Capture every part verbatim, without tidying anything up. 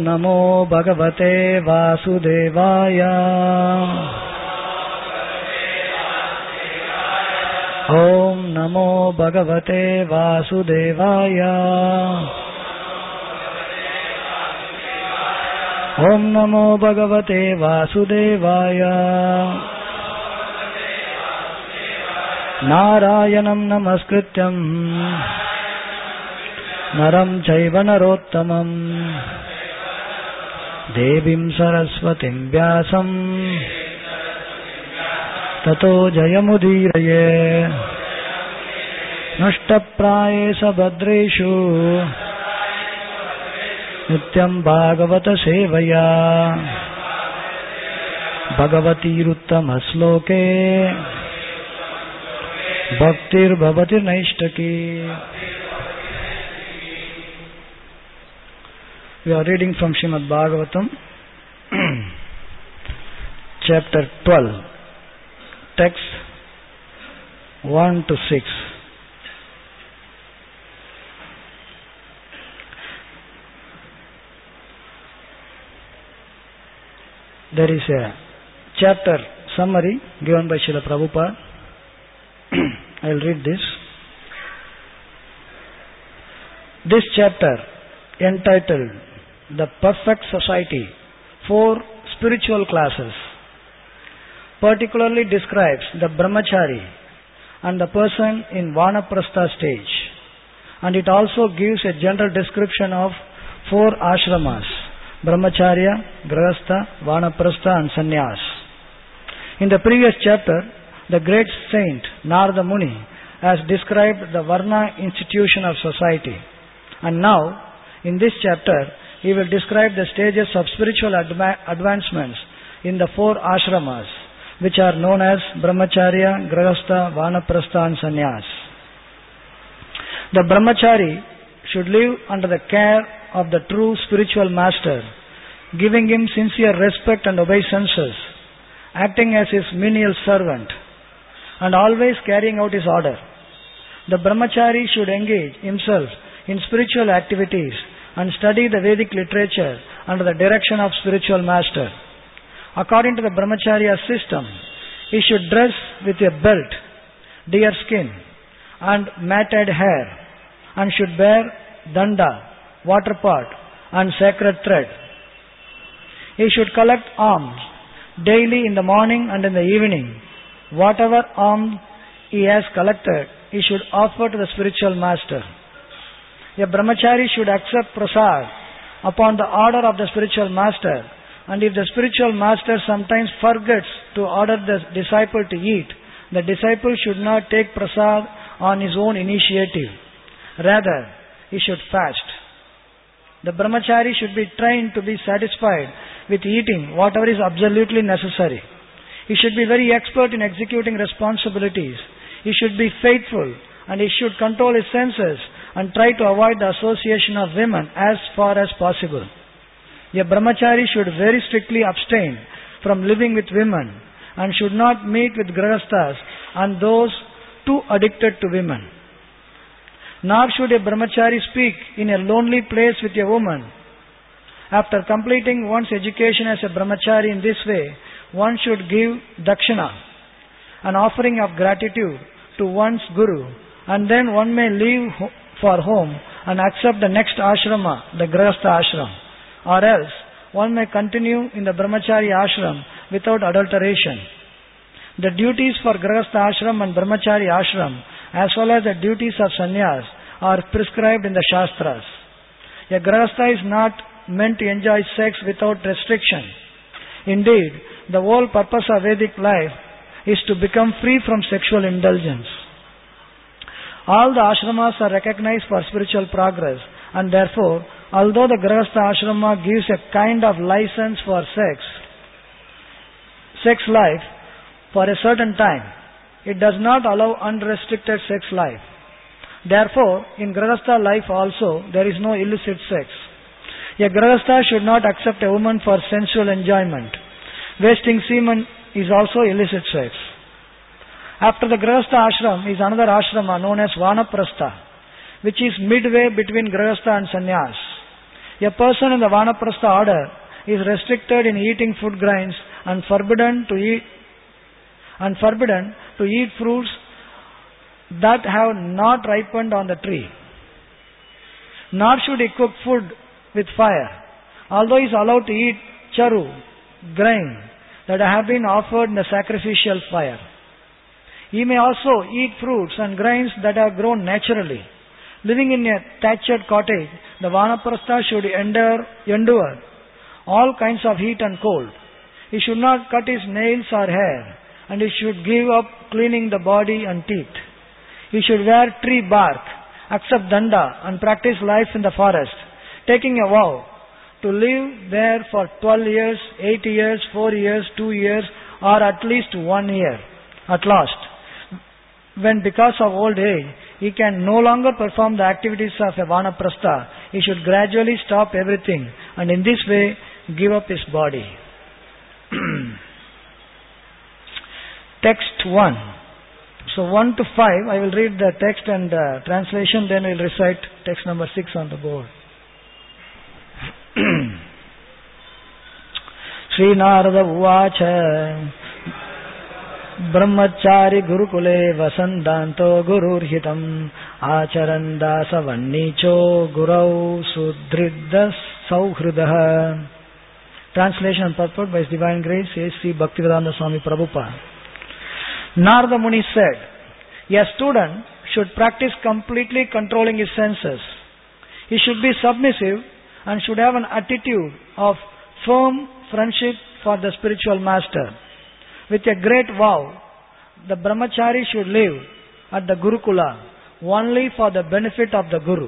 नमो भगवते वासुदेवाय। ओम नमो भगवते वासुदेवाय। ओम नमो भगवते वासुदेवाय। नारायणं नमस्कृत्यं नरं चैव नरोत्तमं देवीं सरस्वतीं व्यासं ततो जयमुदीरये। नष्टप्रायेषु भद्रेषु नित्यं भागवत सेवया भगवतीरुत्तमश्लोके भक्तिर्भवति नैष्टकी। We are reading from Srimad Bhagavatam, chapter twelve, text one to six. There is a chapter summary given by Srila Prabhupada. I will read this. This chapter, entitled The Perfect Society, Four Spiritual Classes, particularly describes the brahmachari and the person in vanaprastha stage, and it also gives a general description of four ashramas: brahmacharya, grahastha, vanaprastha and sannyas. In the previous chapter, the great saint Narada Muni has described the varna institution of society, and now in this chapter he will describe the stages of spiritual adva- advancements in the four ashramas, which are known as brahmacharya, grahastha, vanaprastha and sannyas. The brahmachari should live under the care of the true spiritual master, giving him sincere respect and obeisances, acting as his menial servant, and always carrying out his order. The brahmachari should engage himself in spiritual activities and study the Vedic literature under the direction of spiritual master. According to the brahmacharya system, he should dress with a belt, deer skin and matted hair, and should bear danda, water pot and sacred thread. He should collect alms daily in the morning and in the evening. Whatever alms he has collected, he should offer to the spiritual master. A brahmachari should accept prasad upon the order of the spiritual master, and if the spiritual master sometimes forgets to order the disciple to eat, the disciple should not take prasad on his own initiative. Rather, he should fast. The brahmachari should be trained to be satisfied with eating whatever is absolutely necessary. He should be very expert in executing responsibilities. He should be faithful, and he should control his senses and try to avoid the association of women as far as possible. A brahmachari should very strictly abstain from living with women and should not meet with grahasthas and those too addicted to women. Nor should a brahmachari speak in a lonely place with a woman. After completing one's education as a brahmachari in this way, one should give dakshina, an offering of gratitude to one's guru, and then one may leave for home and accept the next ashrama, the grahastha ashram, or else one may continue in the brahmachari ashram without adulteration. The duties for grahastha ashram and brahmachari ashram, as well as the duties of sannyas, are prescribed in the shastras. A grahastha is not meant to enjoy sex without restriction. Indeed, the whole purpose of Vedic life is to become free from sexual indulgence. All the ashramas are recognized for spiritual progress, and therefore, although the grahastha ashrama gives a kind of license for sex, sex life for a certain time, it does not allow unrestricted sex life. Therefore, in grahastha life also, there is no illicit sex. A grahastha should not accept a woman for sensual enjoyment. Wasting semen is also illicit sex. After the grahastha ashram is another ashrama known as vanaprastha, which is midway between grahastha and sannyas. A person in the Vanaprastha order is restricted in eating food grains and forbidden to eat and forbidden to eat fruits that have not ripened on the tree. Nor should he cook food with fire, although he is allowed to eat charu, grain, that have been offered in the sacrificial fire. He may also eat fruits and grains that have grown naturally. Living in a thatched cottage, the Vanaprastha should endure, endure all kinds of heat and cold. He should not cut his nails or hair, and he should give up cleaning the body and teeth. He should wear tree bark, accept danda, and practice life in the forest, taking a vow to live there for twelve years, eight years, four years, two years, or at least one year at last. When because of old age, he can no longer perform the activities of a Vanaprastha, he should gradually stop everything and in this way give up his body. Text one. So one to five, I will read the text and uh, translation, then I will recite text number six on the board. Sri Narada Uvacha Brahmachari Gurukule Vasandanto Gururhitam Acharan Dasavannicho Gurau Sudridda Sauhridaha. Translation and purport by His Divine Grace A C Bhaktivedanta Swami Prabhupada. Narada Muni said, a student should practice completely controlling his senses. He should be submissive and should have an attitude of firm friendship for the spiritual master. With a great vow, the brahmachari should live at the Gurukula only for the benefit of the Guru.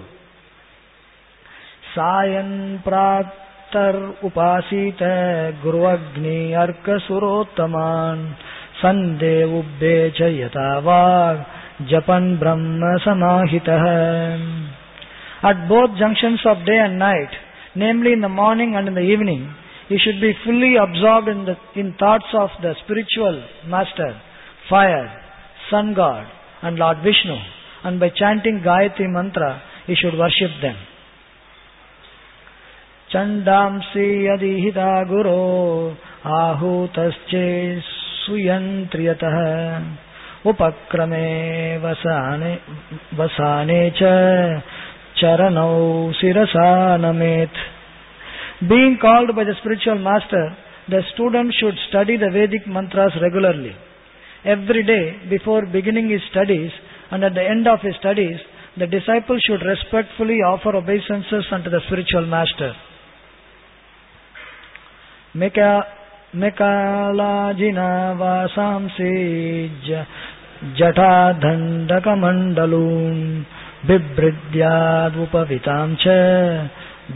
Sayan pratar upasita Guru Agni Arka Surottaman Sande Ubbe Chayatavag Japan Brahma Samahitah. At both junctions of day and night, namely in the morning and in the evening, he should be fully absorbed in the in thoughts of the spiritual master, fire, sun god, and Lord Vishnu, and by chanting Gayatri mantra, he should worship them. Chandamsi adihita guru ahutasche suyantriyatah upakrame vasane vasane cha charanau sirasa namet. Being called by the spiritual master, the student should study the Vedic mantras regularly. Every day, before beginning his studies and at the end of his studies, the disciple should respectfully offer obeisances unto the spiritual master. Mekalajina vasamsi jata dhandaka mandalum bibridyad upavitam cha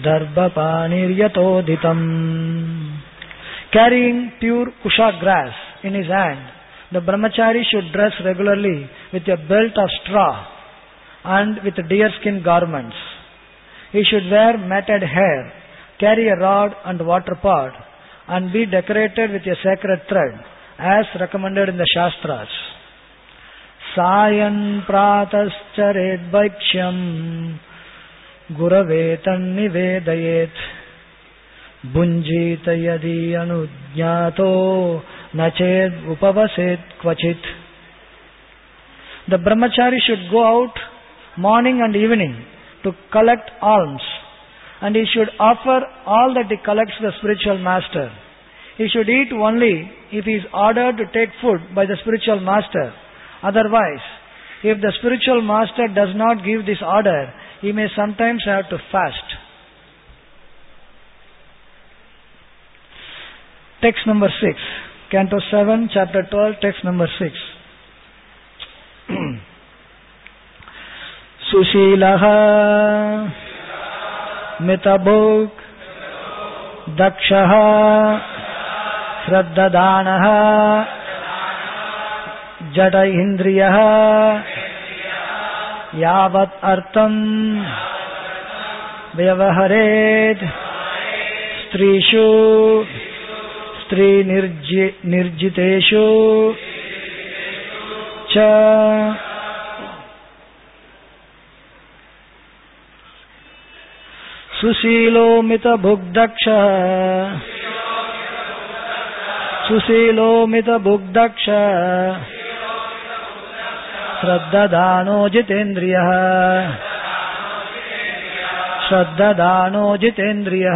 Darbapaniryatoditam. Carrying pure kusha grass in his hand, the brahmachari should dress regularly with a belt of straw and with deerskin garments. He should wear matted hair, carry a rod and water pot, and be decorated with a sacred thread, as recommended in the Shastras. Sayan pratascharet bhaiksham Gurave tannivedayet Bunjita yadi anujnato Nached upavaset kvachit. The brahmachari should go out morning and evening to collect alms, and he should offer all that he collects to the spiritual master. He should eat only if he is ordered to take food by the spiritual master. Otherwise, if the spiritual master does not give this order, he may sometimes have to fast. Text number six. Canto seven, chapter twelve, text number six. Sushilaha Mitabhuk Dakshaha Shraddadanaha Jada Indriyaha Yavat Artam Vyavaharet Strishu Stri Nirjiteshu Cha సుశీలోమిత భుగ్దక్ష సుశీలోమిత భుగ్దక్ష శ్రద్ధదానో జితేంద్రియః శ్రద్ధదానో జితేంద్రియః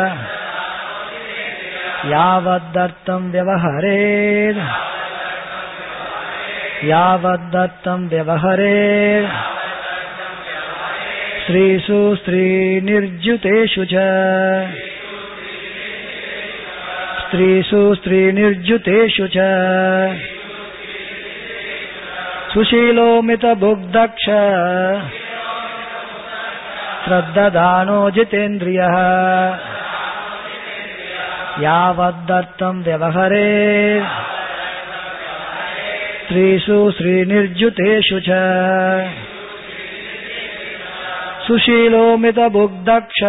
యావద్దర్థం వ్యవహరేత్ యావద్దర్థం వ్యవహరేత్ స్త్రీషు స్త్రీనిర్జుతేషు చ స్త్రీషు స్త్రీనిర్జుతేషు చ సుశీలోమిత భుగ్దక్ష శ్రద్ధదానో జితేంద్రియః యావద్దర్థం వ్యవహరేత్ స్త్రీషు స్త్రీనిర్జుతేషు చ సుశీలోమిత భుగ్దక్ష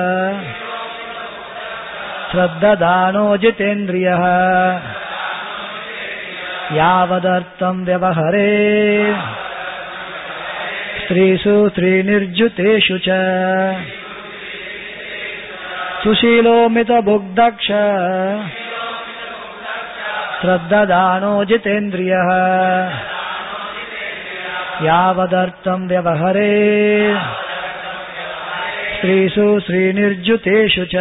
శ్రద్ధదానో జితేంద్రియః యావదర్థం వ్యవహరేత్ స్త్రీషు స్త్రీనిర్జుతేషు చ సుశీలోమిత భుగ్దక్ష శ్రద్ధదానో జితేంద్రియః యావదర్థం వ్యవహరేత్ స్త్రీషు స్త్రీనిర్జుతేషు చ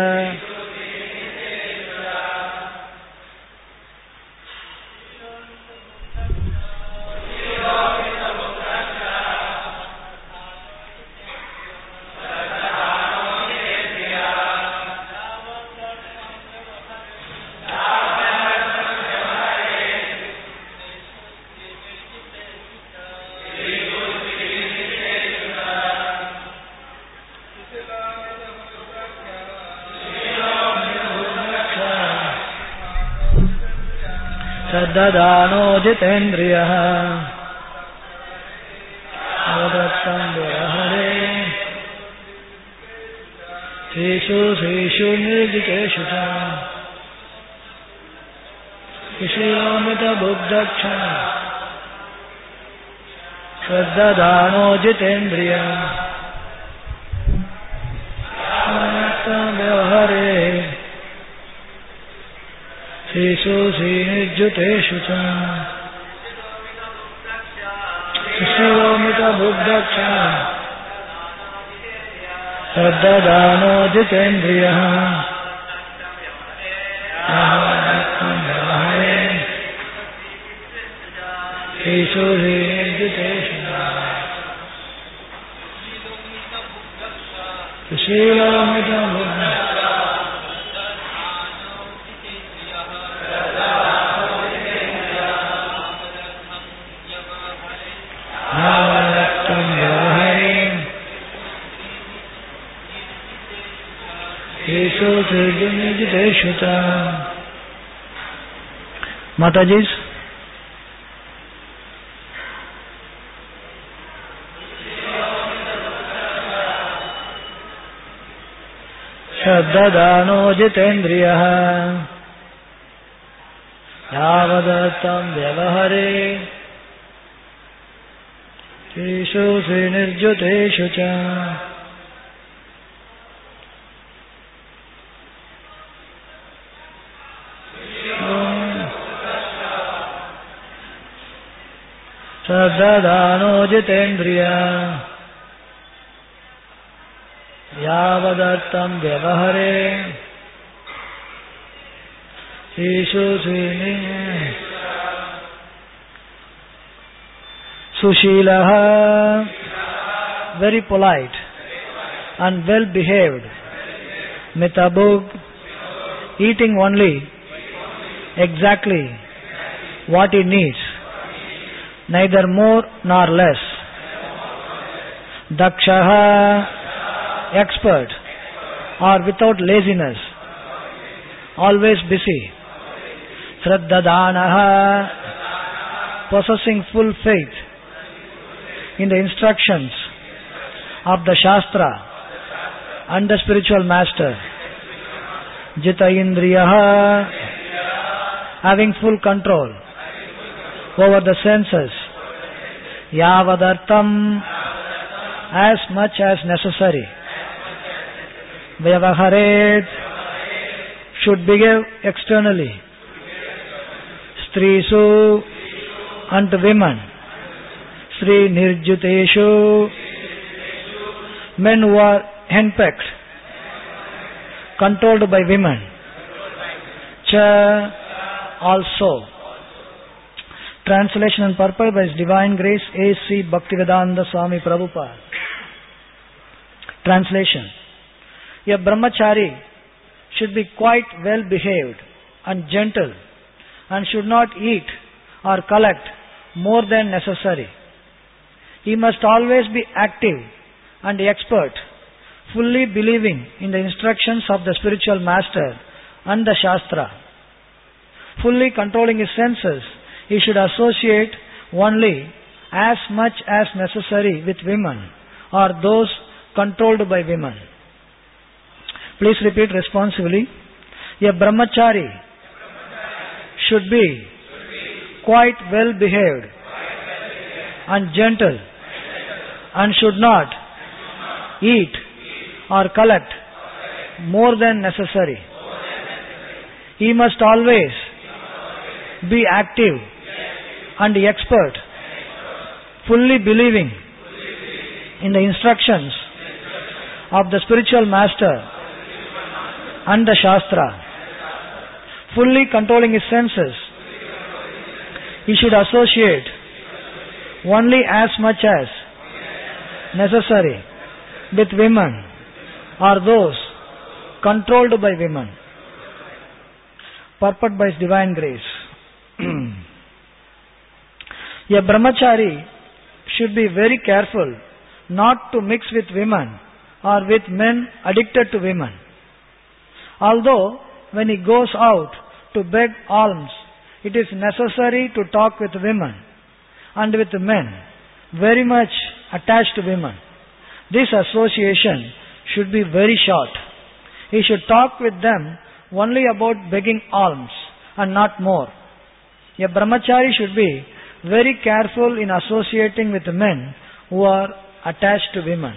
శ్రద్ధదానో జితేంద్రియః యావదర్థం వ్యవహరేత్ స్త్రీషు స్త్రీషు నిర్జితేషు చ సుశీలోమిత భుగ్దక్ష శ్రద్ధదానో జితేంద్రియః యావదర్థం వ్యవహరేత్ స్త్రీషు స్త్రీనిర్జుతేషు చ సుశీలోమిత భుగ్దక్ష శ్రద్ధదానో జితేంద్రియః యావదర్థం వ్యవహరేత్ స్త్రీషు స్త్రీనిర్జుతేషు చ సుశీలోమిత భుగ్దక్ష Mataji's Shraddhadano jitendriyah Yavadatam vyavahare Tishu srinirjuteshu cha Shraddhadano jitendriyah Yavadatam vyavahare Tishu srinirjuteshu Sushilaha, very polite and well behaved. Mitabhug, eating only exactly what he needs, neither more nor less. Dakshaha, expert or without laziness, always busy. Shraddhadanaha, possessing full faith in the instructions of the Shastra and the spiritual master. Jita Indriyaha, having full control over the senses. Yavadartam, as much as necessary. Vyavaharet, should behave externally. Strisu, unto women. Sri Nirjuteshu, men who are henpecked, controlled by women. Cha, also. Translation and purport by His Divine Grace A C Bhaktivedanta Swami Prabhupada. Translation. A brahmachari should be quite well behaved and gentle and should not eat or collect more than necessary. He must always be active and expert, fully believing in the instructions of the spiritual master and the Shastra. Fully controlling his senses, he should associate only as much as necessary with women or those controlled by women. Please repeat responsively. A brahmachari should be quite well behaved and gentle and should not eat or collect more than necessary. He must always be active and expert, fully believing in the instructions of the spiritual master and the Shastra. Fully controlling his senses, he should associate only as much as necessary with women or those controlled by women. Purport by His Divine Grace. A brahmachari should be very careful not to mix with women or with men addicted to women. Although when he goes out to beg alms, it is necessary to talk with women and with men very much attached to women. This association should be very short. He should talk with them only about begging alms and not more. A brahmachari should be very careful in associating with men who are attached to women.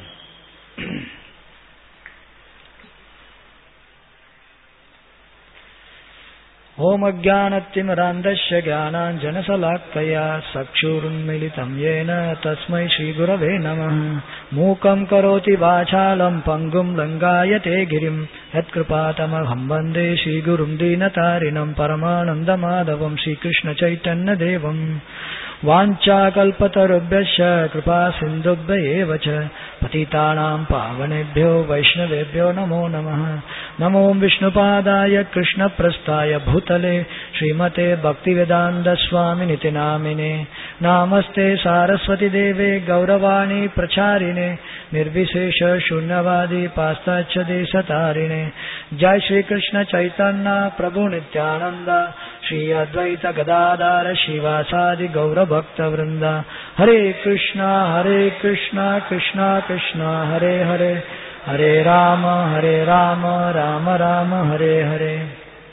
Om Ajnanatimirandasya Jnananjanasalakaya Sakshurunmilitam Yena Tasmai Shri Gurave Namah Mukam Karoti Vachalam Pangum Langayate Girim Yatkripatamagham Vande Shri Gurum Dinatarinam Paramanandamadavam Shri Krishna Chaitanya Devam Vancha Kalpatarubhyasya Kripa Sindhubhya Evacha Patitanam Pavanebhyo Vaishnavebhyo Namo Namaha Namo Vishnupadaya Krishna Prastaya Bhutale Srimate Bhaktivedanta Swami Niti Namine Namaste Saraswati Deve Gauravani Pracharine Nirvisesha Shunyavadi Pastacha Desatarine Jai Shri Krishna Chaitanya Prabhu Nityananda Shri Advaita Gadadara Shivasadi Gaura Bhakta Vrinda Hare Krishna Hare Krishna Krishna Krishna Hare Hare Hare Rama Hare Rama Rama Rama Hare Hare.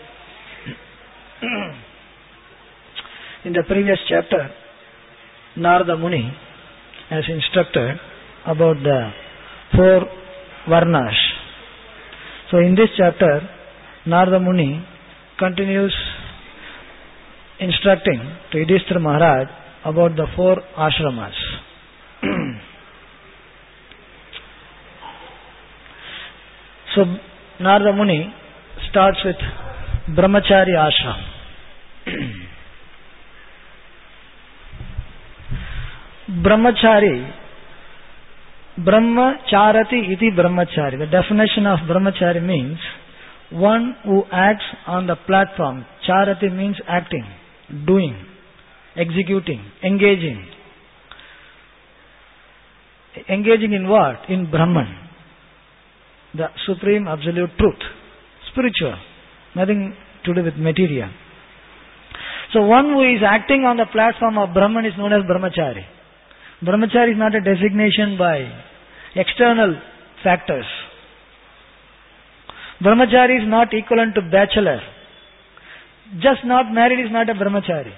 In the previous chapter, Narada Muni has instructed about the four Varnas. So in this chapter, Narada Muni continues instructing to Yudhishthira Maharaj about the four ashramas. So Narada Muni starts with Brahmachari ashram. Brahmachari, Brahmacharati iti Brahmachari. The definition of Brahmachari means one who acts on the platform. Charati means acting, doing, executing, engaging. Engaging in what? In Brahman, the supreme absolute truth, spiritual, nothing to do with material. So one who is acting on the platform of Brahman is known as Brahmachari. Brahmachari is not a designation by external factors. Brahmachari is not equivalent to bachelor. Just not married is not a Brahmachari.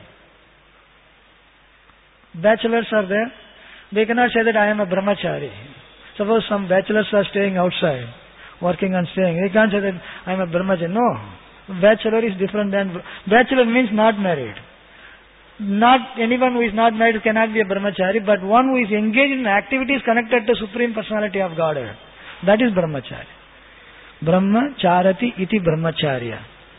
Bachelors are there. They cannot say that I am a Brahmachari. Suppose some bachelors are staying outside. working and staying. He can't say that I am a brahmachari. No. Bachelor is different than... Bachelor means not married. Not anyone who is not married cannot be a brahmachari, but one who is engaged in activities connected to Supreme Personality of Godhead. That is brahmachari. Brahmacharati iti brahmacharya.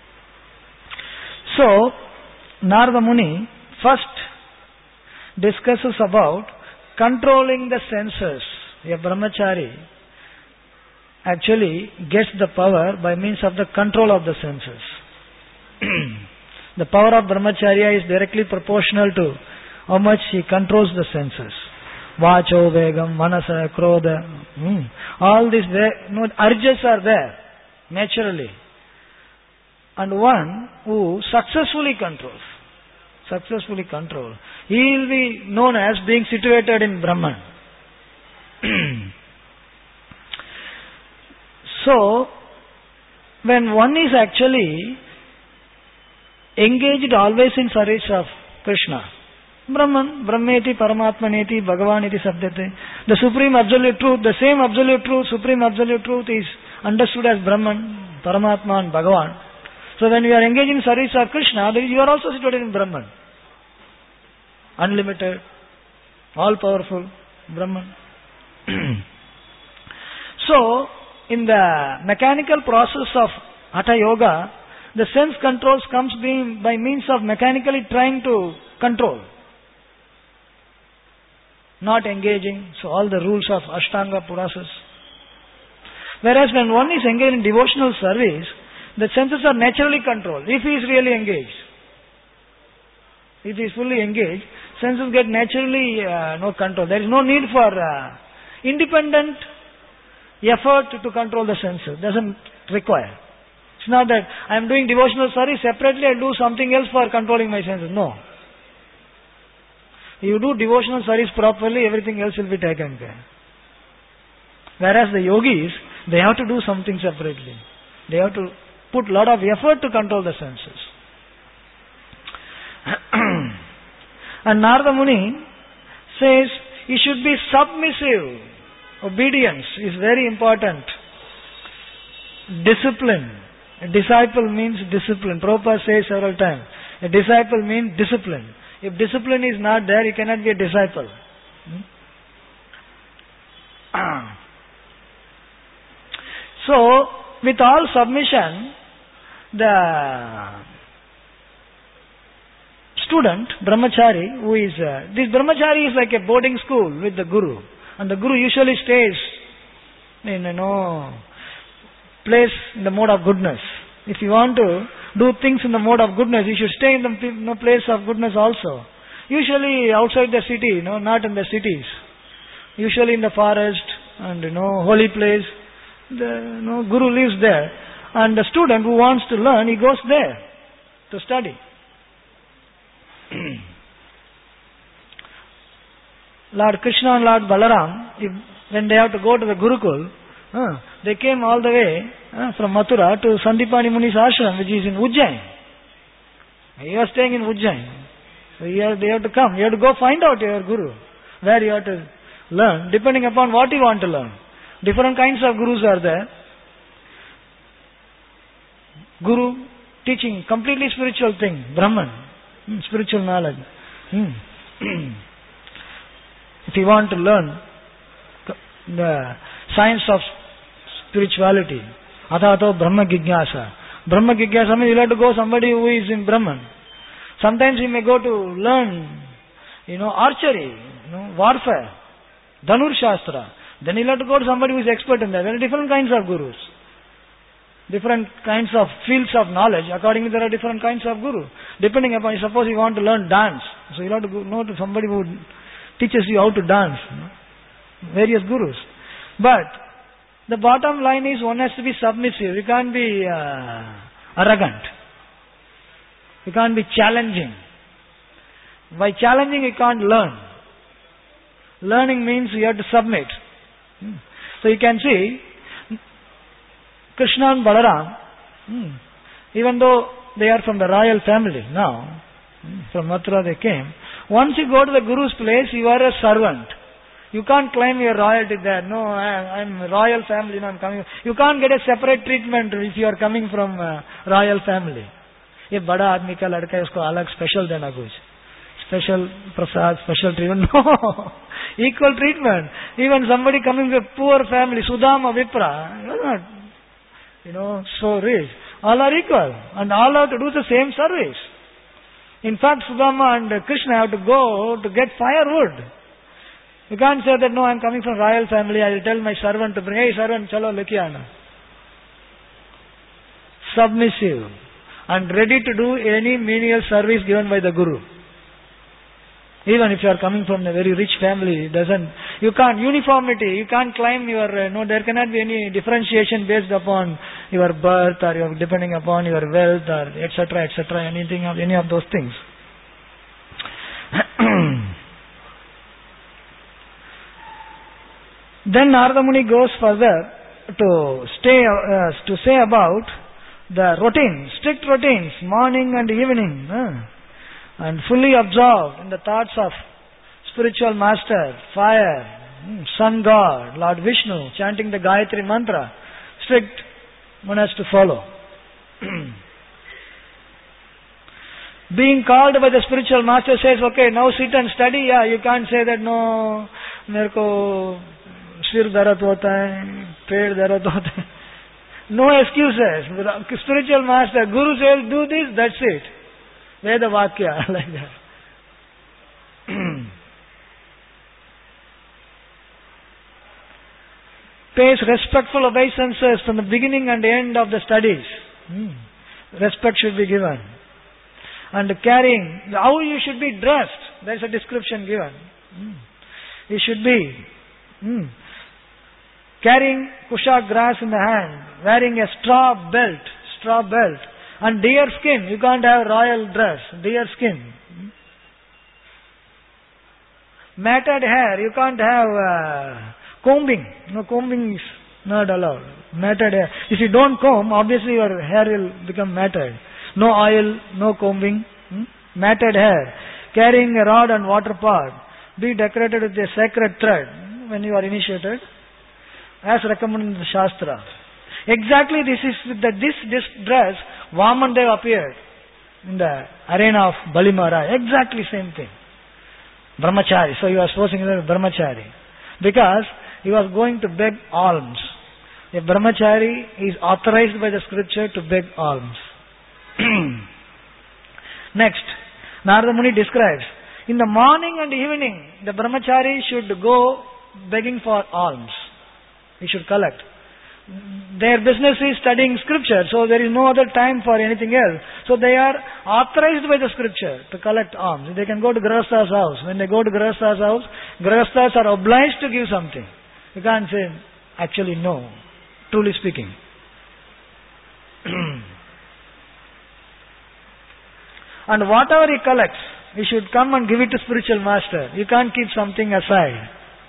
So, Narada Muni first discusses about controlling the senses. A brahmachari actually gets the power by means of the control of the senses. The power of brahmacharya is directly proportional to how much he controls the senses. Vacho, Vegam, Manasa, Krodha. Mm. All these you know, urges are there naturally. And one who successfully controls, successfully controls, he will be known as being situated in Brahman. So, when one is actually engaged always in service of Krishna, Brahman, Brahmeti, Paramatmaneti, Bhagavaniti Sabdate, the Supreme Absolute Truth, the same Absolute Truth, Supreme Absolute Truth is understood as Brahman, Paramatma and Bhagavan. So when you are engaged in service of Krishna, you are also situated in Brahman. Unlimited, all-powerful Brahman. So, in the mechanical process of Hatha Yoga, the sense controls comes being by means of mechanically trying to control, not engaging. So all the rules of Ashtanga process. Whereas when one is engaged in devotional service, the senses are naturally controlled. If he is really engaged, if he is fully engaged, senses get naturally uh, no control. There is no need for uh, independent effort to control the senses. Doesn't require. It's not that I am doing devotional service separately, I do something else for controlling my senses. No. You do devotional service properly, everything else will be taken care. Whereas the yogis, they have to do something separately. They have to put a lot of effort to control the senses. And Narada Muni says, you should be submissive. Obedience is very important. Discipline. A disciple means discipline. Prabhupada says several times. A disciple means discipline. If discipline is not there, you cannot be a disciple. Hmm? So, with all submission, the student, brahmachari, who is, uh, this brahmachari is like a boarding school with the guru. And the guru usually stays in, you know, place in the mode of goodness. If you want to do things in the mode of goodness, you should stay in the you know, place of goodness also. Usually outside the city, you know, not in the cities. Usually in the forest and, you know, holy place. The you know, guru lives there. And the student who wants to learn, he goes there to study. Lord Krishna and Lord Balaram, if, when they have to go to the Gurukul, uh, they came all the way uh, from Mathura to Sandipani Muni's ashram, which is in Ujjain. He was staying in Ujjain. So he has, they have to come. You have to go find out your Guru, where you have to learn, depending upon what you want to learn. Different kinds of Gurus are there. Guru teaching completely spiritual thing, Brahman, hmm, spiritual knowledge. Hmm. If you want to learn the science of spirituality, Athato Brahma Gigyasa. Brahma Gigyasa means you have to go somebody who is in Brahman. Sometimes you may go to learn, you know, archery, you know, warfare, Dhanur Shastra. Then you have to go to somebody who is expert in that. There are different kinds of gurus. Different kinds of fields of knowledge. Accordingly, there are different kinds of guru. Depending upon, suppose you want to learn dance. So you have to go know to somebody who teaches you how to dance. You know, various gurus. But the bottom line is one has to be submissive. You can't be uh, arrogant. You can't be challenging. By challenging, you can't learn. Learning means you have to submit. So you can see, Krishna and Balaram, even though they are from the royal family now, from Mathura they came, once you go to the Guru's place, you are a servant. You can't claim your royalty there. No, I, I'm a royal family. No, I'm coming. You can't get a separate treatment if you are coming from a royal family. ये बड़ा आदमी का लड़का है उसको अलग special देना कुछ स्पेशल प्रसाद special treatment no equal treatment. Even somebody coming from a poor family, Sudama Vipra, you're not, you know, so rich. All are equal and all have to do the same service. In fact, Sudama and Krishna have to go to get firewood. You can't say that, no, I'm coming from royal family, I will tell my servant to bring, hey servant, chalo lekiana. Submissive and ready to do any menial service given by the Guru. Even if you are coming from a very rich family, it doesn't, you can't, uniformity, you can't claim your, uh, no, there cannot be any differentiation based upon your birth or your, depending upon your wealth or et cetera, et cetera, anything of, any of those things. Then Narada Muni goes further to stay, uh, to say about the routine, strict routines, morning and evening, uh, and fully absorbed in the thoughts of spiritual master, fire, sun god, Lord Vishnu, chanting the Gayatri mantra. Strict one has to follow. Being called by the spiritual master says, okay, now sit and study. Yeah, you can't say that, no, मेरे को सिर दर्द होता है, पेड़ दर्द होता है. No excuses. Spiritual master, Guru says, do this, that's it. Veda Vakya, like that. Pays respectful obeisances from the beginning and end of the studies. Hmm. Respect should be given. And carrying, how you should be dressed, there is a description given. Hmm. You should be hmm, carrying kusha grass in the hand, wearing a straw belt, straw belt, and deer skin. You can't have royal dress, deer skin. Matted hair, you can't have uh, combing. No, combing is not allowed. Matted hair. If you don't comb, obviously your hair will become matted. No oil, no combing. Hmm? Matted hair. Carrying a rod and water pot. Be decorated with a sacred thread when you are initiated, as recommended in the Shastra. Exactly this is with the, this, this dress, Vamandev appeared in the arena of Bali Maharaj. Exactly same thing. Brahmachari. So he was posing as Brahmachari. Because he was going to beg alms. A Brahmachari is authorized by the scripture to beg alms. Next, Narada Muni describes, in the morning and evening, the Brahmachari should go begging for alms. He should collect. Their business is studying scripture, so there is no other time for anything else. So they are authorized by the scripture to collect alms. They can go to Grihastha's house. When they go to Grihastha's house, Grihasthas are obliged to give something. You can't say, actually no, truly speaking. And whatever he collects, he should come and give it to spiritual master. You can't keep something aside.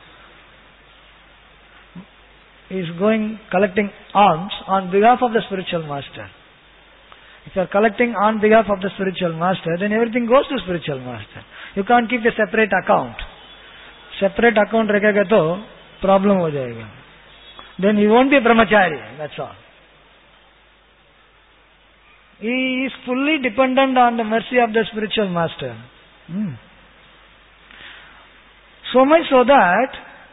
He is going, collecting alms on behalf of the spiritual master. If you are collecting on behalf of the spiritual master, then everything goes to spiritual master. You can't keep a separate account. Separate account rakega to problem ho jayega. Then he won't be a brahmachari, that's all. He is fully dependent on the mercy of the spiritual master. Hmm. So much so that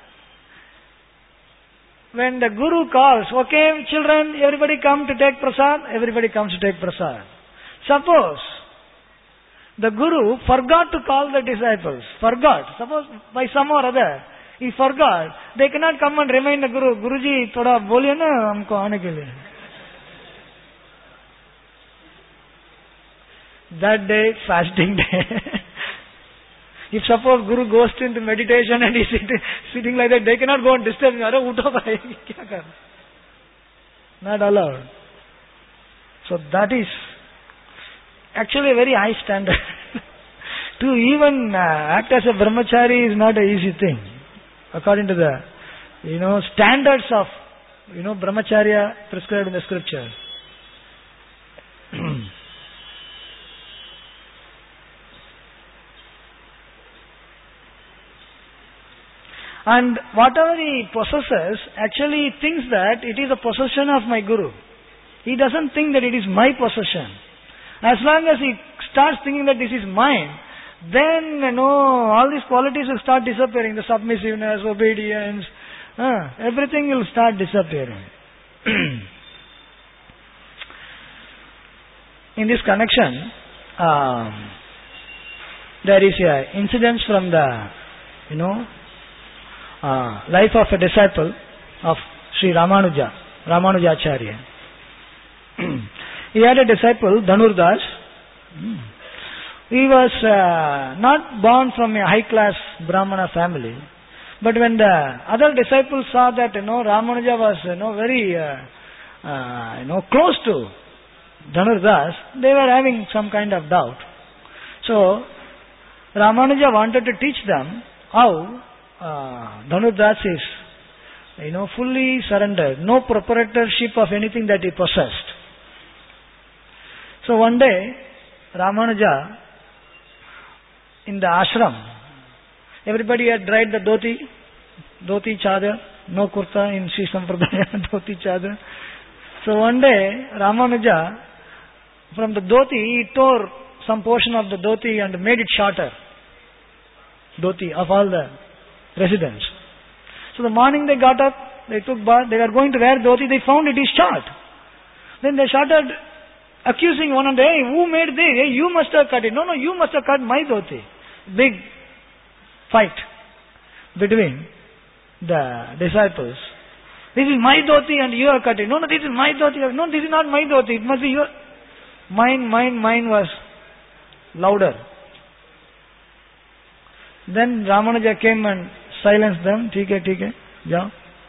when the Guru calls, okay children, everybody come to take prasad, everybody comes to take prasad. Suppose the Guru forgot to call the disciples, forgot, suppose by some or other, he forgot, they cannot come and remind the Guru, Guruji, thoda boliye na humko aane ke liye. That day, fasting day. If suppose Guru goes into meditation and he is sitting, sitting like that, they cannot go and disturb him. Arey, utho bhai, kya kar? Not allowed. So that is actually a very high standard. To even uh, act as a brahmachari is not an easy thing. According to the, you know, standards of, you know, brahmacharya prescribed in the scriptures. And whatever he possesses, actually he thinks that it is a possession of my Guru. He doesn't think that it is my possession. As long as he starts thinking that this is mine, then, you know, all these qualities will start disappearing. The submissiveness, obedience, uh, everything will start disappearing. In this connection, um, there is a incident from the, you know, uh, life of a disciple of Sri Ramanuja, Ramanujacharya. He had a disciple, Dhanurdas. He was uh, not born from a high-class Brahmana family, but when the other disciples saw that, you know, Ramanuja was, you know, very, uh, uh, you know, close to Dhanurdas, they were having some kind of doubt. So, Ramanuja wanted to teach them how uh, Dhanurdas is, you know, fully surrendered, no proprietorship of anything that he possessed. So one day, Ramanuja, in the ashram, everybody had dried the dhoti, dhoti chadar, no kurta in Sri Sampradaya, dhoti chadar. So one day, Ramanuja, from the dhoti, he tore some portion of the dhoti and made it shorter. Dhoti of all the residents. So the morning they got up, they took bath, they were going to wear dhoti, they found it is short. Then they started accusing one another, hey, who made this? Hey, you must have cut it. No, no, you must have cut my dhoti. Big fight between the disciples. This is my dhoti and you have cut it. No, no, this is my dhoti. No, this is not my dhoti. It must be your. Mine, mine, mine was louder. Then Ramanuja came and silenced them. ठीक है, ठीक है, जाओ.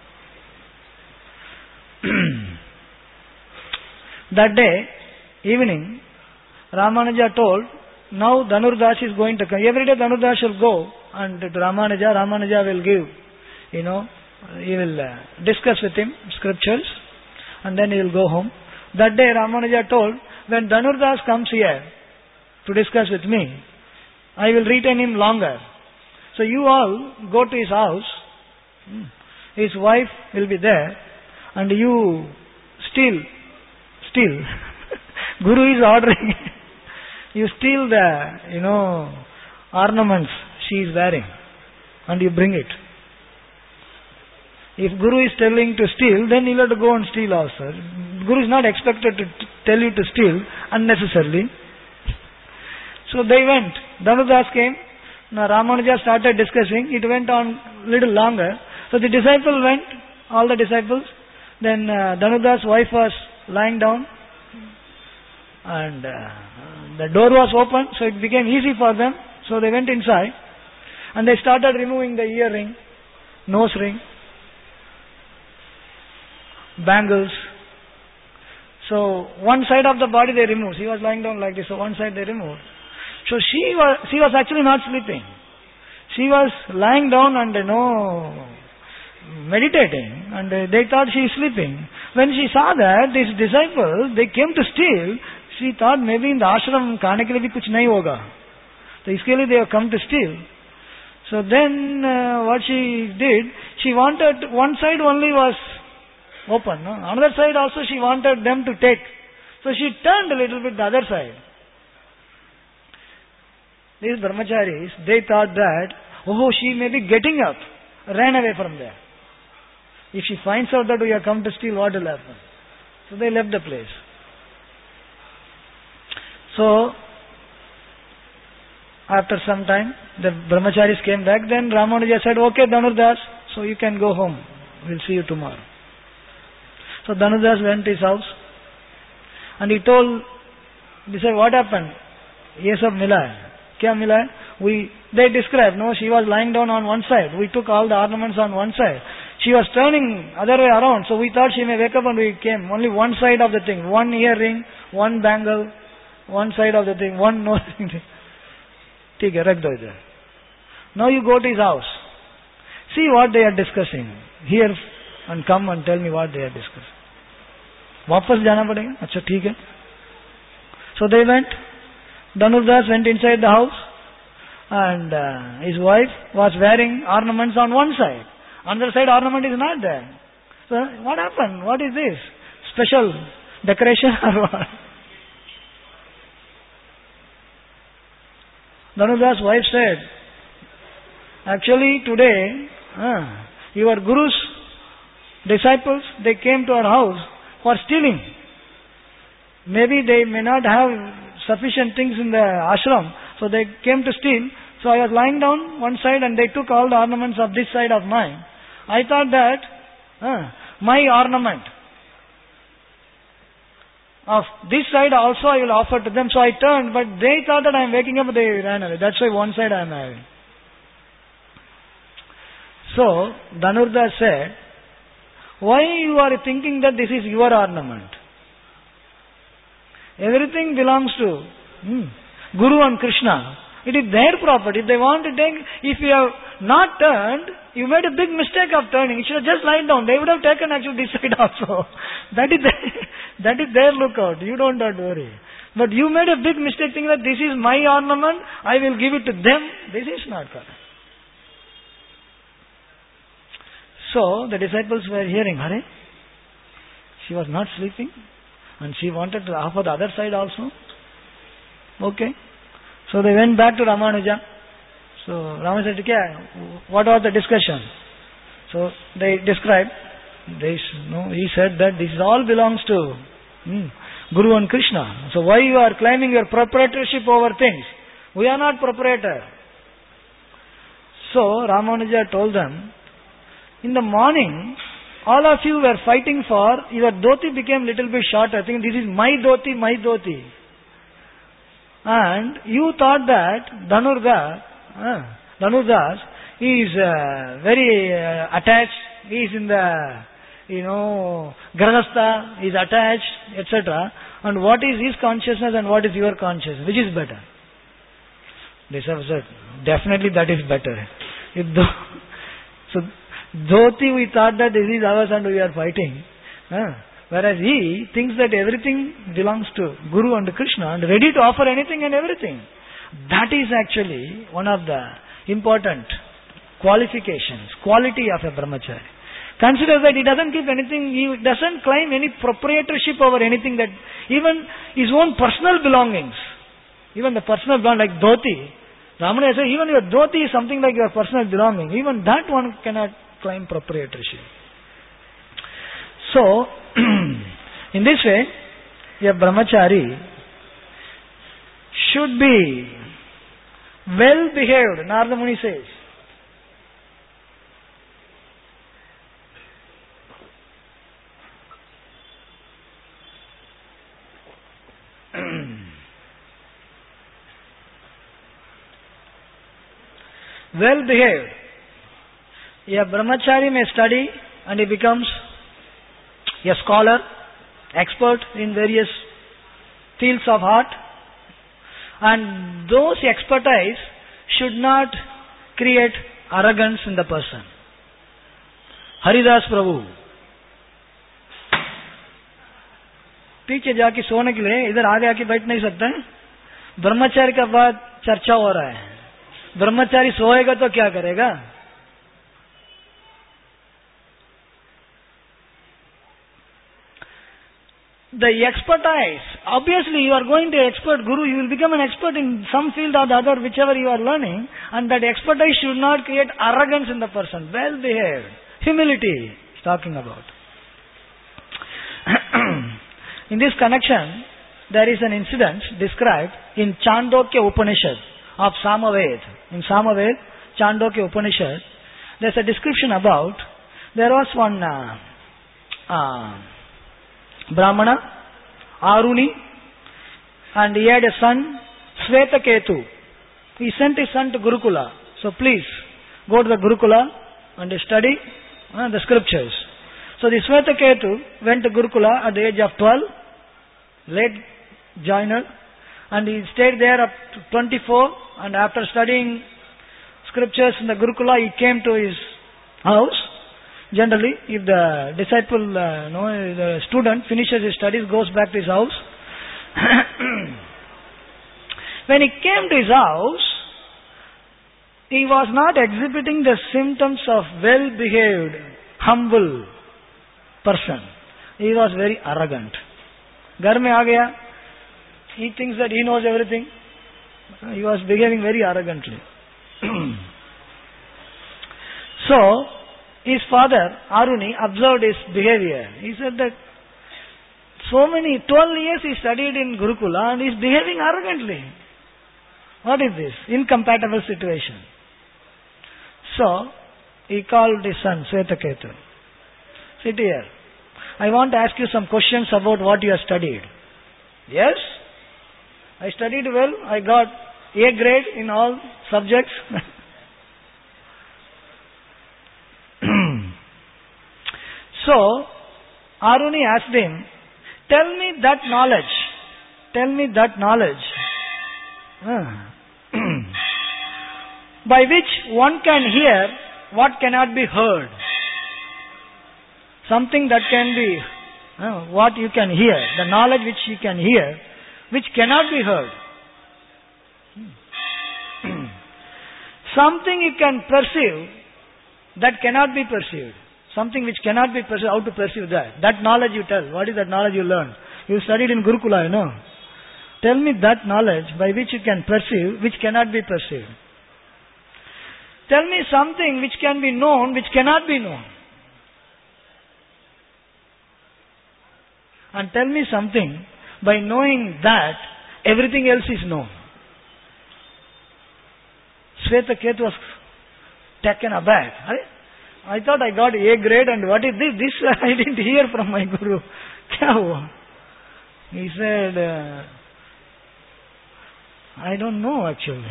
That day, evening, Ramanuja told, now Dhanurdas is going to come. Every day Dhanurdas will go and to Ramanuja, Ramanuja will give, you know, he will uh, discuss with him scriptures and then he will go home. That day Ramanuja told, when Dhanurdas comes here to discuss with me, I will retain him longer. So you all go to his house, his wife will be there and you steal, steal. Guru is ordering. You steal the, you know, ornaments she is wearing and you bring it. If Guru is telling to steal, then you have to go and steal also. Guru is not expected to t- tell you to steal unnecessarily. So they went. Dhanurdas came. Now Ramanuja started discussing. It went on little longer. So the disciple went, all the disciples. Then uh, Dhanurdas' wife was lying down. And uh, the door was open, so it became easy for them. So they went inside. And they started removing the earring, nose ring, bangles. So one side of the body they removed. He was lying down like this, so one side they removed. So she was she was actually not sleeping. She was lying down and you know meditating, and they thought she is sleeping. When she saw that these disciples they came to steal, she thought maybe in the ashram खाने के लिए भी कुछ नहीं होगा. So इसके लिए they have come to steal. So then uh, what she did, she wanted one side only was open. No? Another side also she wanted them to take. So she turned a little bit the other side. These brahmacharis, they thought that, oh, she may be getting up, ran away from there. If she finds out that we have come to steal, what will happen? So they left the place. So, after some time, the brahmacharis came back. Then Ramanuja said, okay, Dhanurdas, so you can go home. We'll see you tomorrow. So Dhanurdas went to his house and he told, he said, what happened? Ye sab mila hai. Kya mila hai? We, they described, no, she was lying down on one side. We took all the ornaments on one side. She was turning other way around, so we thought she may wake up and we came. Only one side of the thing. One earring, one bangle, one side of the thing, one nose ring. Take a rag do idhar. Now you go to his house. See what they are discussing. Here and come and tell me what they are discussing. वापस जाना पड़ेगा. अच्छा ठीक है. So they went. Dhanurdas went inside the house and uh, his wife was wearing ornaments on one side. On the other side ornament is not there. So what happened? What is this? Special decoration or what? Dhanurda's wife said, actually today, uh, your Guru's disciples, they came to our house for stealing. Maybe they may not have sufficient things in the ashram, so they came to steal. So I was lying down one side and they took all the ornaments of this side of mine. I thought that uh, my ornament of this side also I will offer to them. So I turned, but they thought that I am waking up, they ran away. That's why one side I am having. So Dhanurda said, why you are thinking that this is your ornament? Everything belongs to hmm, Guru and Krishna. It is their property. If they want to take, if you have not turned, you made a big mistake of turning. You should have just lied down. They would have taken actually this side also. That is their, that is their lookout. You don't have to worry. But you made a big mistake thinking that this is my ornament, I will give it to them. This is not correct. So the disciples were hearing, Hare, she was not sleeping and she wanted to offer the other side also. Okay. So they went back to Ramanuja. So Ramanuja said, what was the discussion? So they described, they, no, he said that this all belongs to hmm, Guru and Krishna. So why you are claiming your proprietorship over things? We are not proprietor. So Ramanuja told them, in the morning, all of you were fighting for, your dhoti became little bit shorter. I think this is my dhoti, my dhoti. And you thought that Dhanurda, uh, Dhanurdas, he is uh, very uh, attached, he is in the, you know, Grahastha, he is attached, et cetera. And what is his consciousness and what is your consciousness? Which is better? They said, definitely that is better. If the, so, dhoti we thought that this is ours and we are fighting. Uh, Whereas he thinks that everything belongs to Guru and Krishna and ready to offer anything and everything. That is actually one of the important qualifications, quality of a brahmachari. Consider that he doesn't keep anything, he doesn't claim any proprietorship over anything, that even his own personal belongings, even the personal belonging like dhoti. Ramana says, even your dhoti is something like your personal belonging. Even that one cannot claim proprietorship. So, in this way, a brahmachari should be well behaved, Narada Muni says. Well behaved. A brahmachari may study and he becomes a scholar, expert in various fields of art, and those expertise should not create arrogance in the person. Haridas Prabhu, पीछे जाके सोने के लिए इधर आगे आके बैठ नहीं सकते हैं? ब्रह्मचारी का बात चर्चा हो रहा है. ब्रह्मचारी सोएगा तो क्या करेगा? The expertise, obviously you are going to expert guru, you will become an expert in some field or the other, whichever you are learning, and that expertise should not create arrogance in the person. Well behaved. Humility is talking about. In this connection, there is an incident described in Chandogya Upanishad of Samaved. In Samaved, Chandogya Upanishad, there is a description about, there was one uh, uh, Brahmana, Aruni, and he had a son, Svetaketu. He sent his son to Gurukula. So please, go to the Gurukula and study uh, the scriptures. So the Svetaketu went to Gurukula at the age of twelve, late joiner, and he stayed there up to twenty-four, and after studying scriptures in the Gurukula, he came to his house. Generally, if the disciple, uh, no, the student finishes his studies, goes back to his house. When he came to his house, he was not exhibiting the symptoms of well-behaved, humble person. He was very arrogant. Ghar mein aa gaya. He thinks that he knows everything. He was behaving very arrogantly. So, his father, Aruni, observed his behavior. He said that so many, twelve years he studied in Gurukula and he is behaving arrogantly. What is this? Incompatible situation. So, he called his son, Swetaketu. Sit here. I want to ask you some questions about what you have studied. Yes? I studied well. I got A grade in all subjects. So, Aruni asked him, tell me that knowledge. Tell me that knowledge. By which one can hear what cannot be heard. Something that can be, uh, what you can hear. The knowledge which you can hear, which cannot be heard. Something you can perceive that cannot be perceived. Something which cannot be perceived, how to perceive that? That knowledge you tell. What is that knowledge you learned? You studied in Gurukula, you know. Tell me that knowledge by which you can perceive, which cannot be perceived. Tell me something which can be known, which cannot be known. And tell me something by knowing that everything else is known. Swetaketu was taken aback. I thought I got A grade and what is this? This I didn't hear from my Guru. Kya hua? He said, uh, I don't know actually.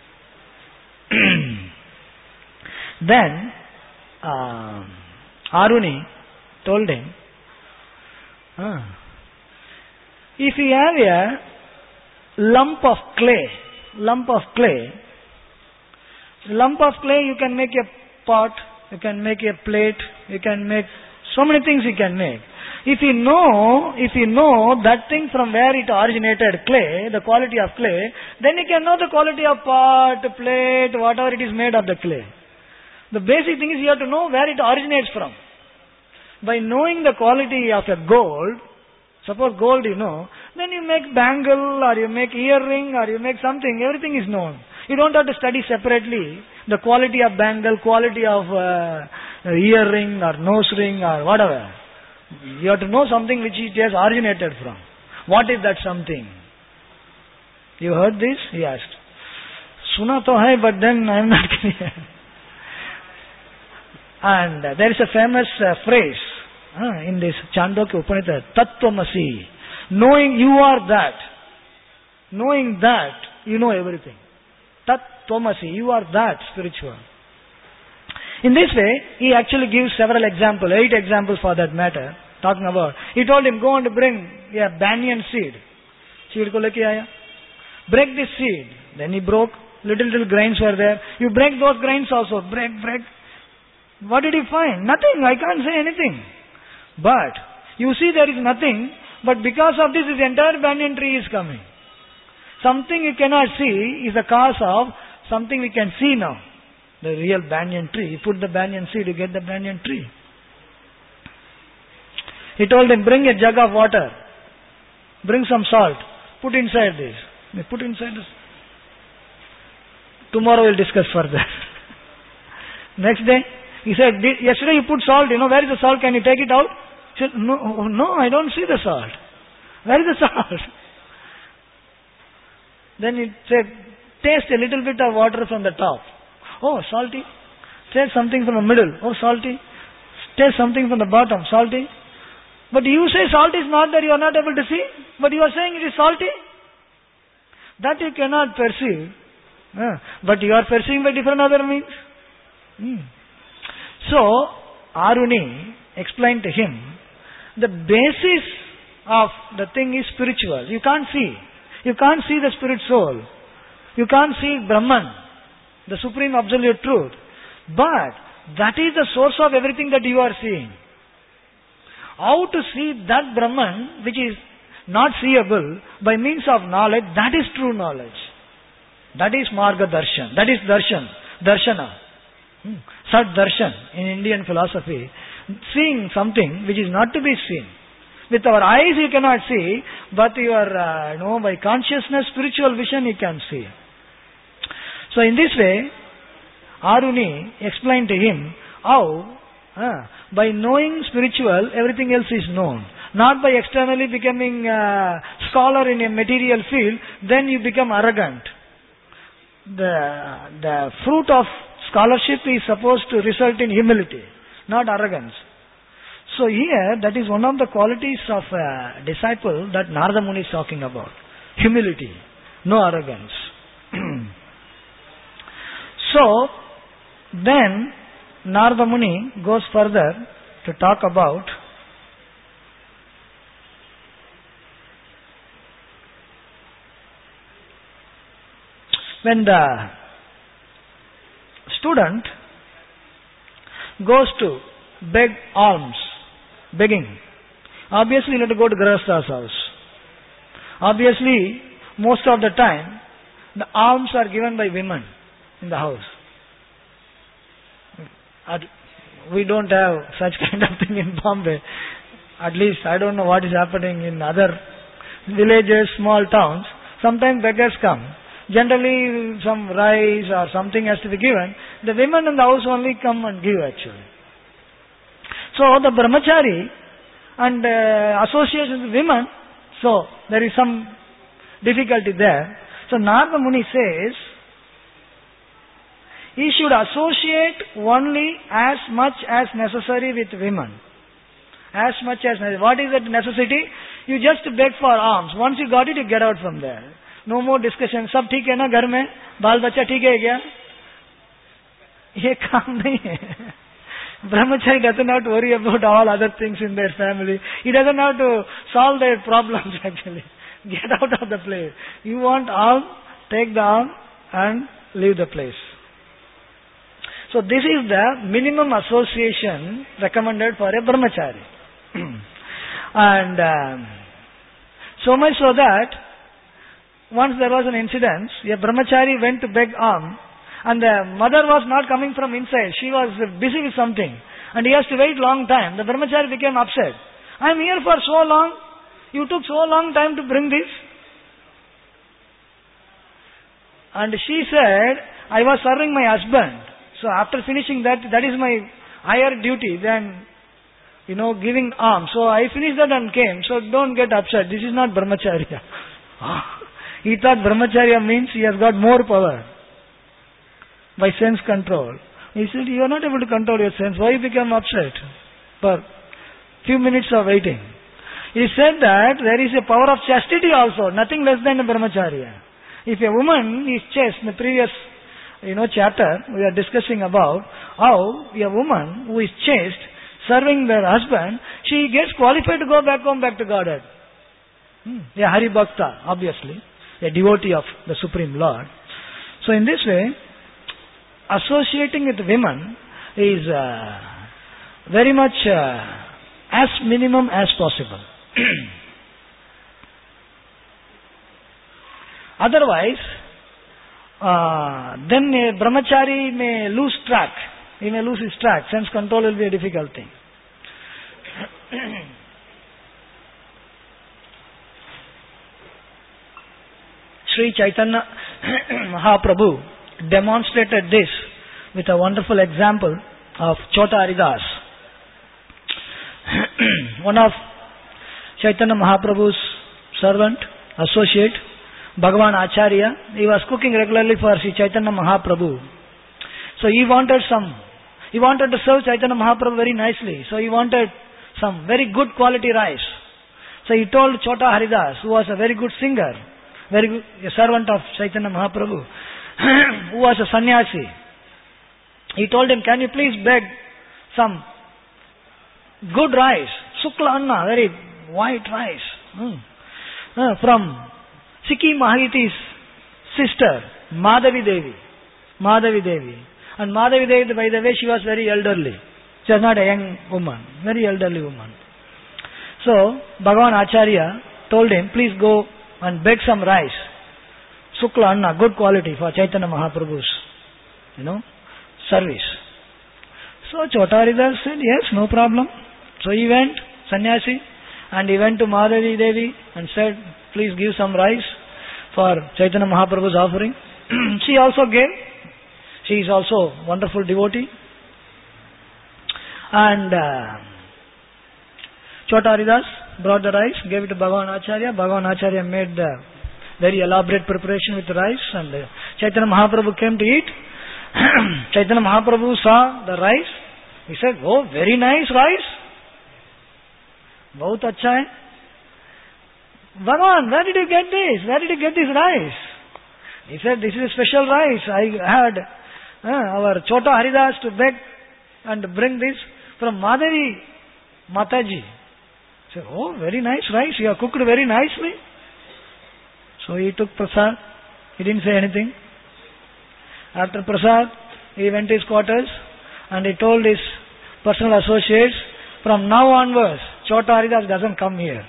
Then, uh, Aruni told him, uh, if you have a lump of clay, lump of clay, lump of clay you can make a pot, you can make a plate, you can make so many things you can make. If you know, if you know that thing from where it originated, clay, the quality of clay, then you can know the quality of pot, plate, whatever it is made of the clay. The basic thing is you have to know where it originates from. By knowing the quality of a gold, suppose gold you know, then you make bangle or you make earring or you make something, everything is known. You don't have to study separately the quality of bangle, quality of uh, earring or nose ring or whatever. You have to know something which it has originated from. What is that something? You heard this? He asked. Suna to hai, but then I am not clear. And uh, there is a famous uh, phrase uh, in this Chandogya Upanishad, Tattvamasi. Knowing you are that. Knowing that, you know everything. Tattvamasi, you are that spiritual. In this way, he actually gives several examples, eight examples for that matter, talking about. He told him, go and bring a banyan seed. Seed ko leke aaya. Break this seed. Then he broke. Little, little grains were there. You break those grains also. Break, break. What did he find? Nothing. I can't say anything. But, you see there is nothing, but because of this, this entire banyan tree is coming. Something you cannot see is the cause of something we can see now. The real banyan tree. You put the banyan seed, you get the banyan tree. He told him, bring a jug of water. Bring some salt. Put inside this. They put inside this. Tomorrow we'll discuss further. Next day, he said, yesterday you put salt, you know, where is the salt? Can you take it out? He said, no, no, I don't see the salt. Where is the salt? Then he said, taste a little bit of water from the top. Oh, salty. Taste something from the middle. Oh, salty. Taste something from the bottom. Salty. But you say salt is not there, you are not able to see. But you are saying it is salty. That you cannot perceive. Uh, but you are perceiving by different other means. Hmm. So, Aruni explained to him, the basis of the thing is spiritual. You can't see. You can't see the spirit soul. You can't see Brahman, the supreme absolute truth. But that is the source of everything that you are seeing. How to see that Brahman, which is not seeable by means of knowledge, that is true knowledge. That is Marga Darshan. That is Darshan. darshana. Hmm. Sat darshan in Indian philosophy, seeing something which is not to be seen. With our eyes you cannot see, but your, uh, you know, by consciousness, spiritual vision you can see. So in this way, Aruni explained to him how, uh, by knowing spiritual, everything else is known. Not by externally becoming a scholar in a material field, then you become arrogant. The, the fruit of scholarship is supposed to result in humility, not arrogance. So here, that is one of the qualities of a disciple that Narada Muni is talking about. Humility, no arrogance. So, then Narada Muni goes further to talk about when the student goes to beg alms, begging. Obviously, you have to go to Grihastha's house. Obviously, most of the time, the alms are given by women in the house. We don't have such kind of thing in Bombay. At least, I don't know what is happening in other villages, small towns. Sometimes beggars come. Generally, some rice or something has to be given. The women in the house only come and give actually. So the brahmachari and uh, association with women, so there is some difficulty there. So Narada Muni says, he should associate only as much as necessary with women. As much as necessary. What is that necessity? You just beg for alms. Once you got it, you get out from there. No more discussion. सब ठीक है ना घर में? बाल बच्चा ठीक है क्या? ये काम नहीं है. Brahmachari doesn't have to worry about all other things in their family. He doesn't have to solve their problems actually. Get out of the place. You want alms, take the alms and leave the place. So this is the minimum association recommended for a brahmachari. And um, so much so that once there was an incident, a brahmachari went to beg alms, and the mother was not coming from inside. She was busy with something. And he has to wait long time. The brahmachari became upset. I am here for so long. You took so long time to bring this. And she said, I was serving my husband. So after finishing that, that is my higher duty than, you know, giving alms. So I finished that and came. So don't get upset. This is not brahmacharya. He thought brahmacharya means he has got more power by sense control. He said, you are not able to control your sense. Why you become upset for few minutes of waiting? He said that there is a power of chastity also, nothing less than a brahmacharya. If a woman is chaste, in the previous you know, chapter, we are discussing about how a woman who is chaste, serving their husband, she gets qualified to go back home, back to Godhead. Hmm. A Hari Bhakta, obviously, a devotee of the Supreme Lord. So in this way, associating with women is uh, very much uh, as minimum as possible. Otherwise, uh, then a brahmachari may lose track. He may lose his track. Sense control will be a difficult thing. Sri Chaitanya Mahaprabhu demonstrated this with a wonderful example of Chota Haridas. One of Chaitanya Mahaprabhu's servant, associate, Bhagavan Acharya, he was cooking regularly for Sri Chaitanya Mahaprabhu. So he wanted some, he wanted to serve Chaitanya Mahaprabhu very nicely. So he wanted some very good quality rice. So he told Chota Haridas, who was a very good singer, very good, a servant of Chaitanya Mahaprabhu, who was a sannyasi. He told him, can you please beg some good rice, Sukla Anna, very white rice, hmm. uh, from Sikhi Mahiti's sister, Madhavi Devi. Madhavi Devi. And Madhavi Devi, by the way, she was very elderly. She was not a young woman, very elderly woman. So, Bhagavan Acharya told him, please go and beg some rice. Sukla Anna, good quality for Chaitanya Mahaprabhu's you know, service. So Chota Haridas said, yes, no problem. So he went, sannyasi, and he went to Madhavi Devi and said, please give some rice for Chaitanya Mahaprabhu's offering. She also gave. She is also a wonderful devotee. And uh, Chota Haridas brought the rice, gave it to Bhagavan Acharya. Bhagavan Acharya made the very elaborate preparation with the rice, and uh, Chaitanya Mahaprabhu came to eat. Chaitanya Mahaprabhu saw the rice. He said, oh, very nice rice. Bahut acha hai. Bhagavan, where did you get this? Where did you get this rice? He said, this is a special rice. I had uh, our Chota Haridas to beg and bring this from Madhavi Mataji. He said, oh, very nice rice. You have cooked very nicely. So he took prasad. He didn't say anything. After prasad, he went to his quarters and he told his personal associates, from now onwards, Chota Haridas doesn't come here.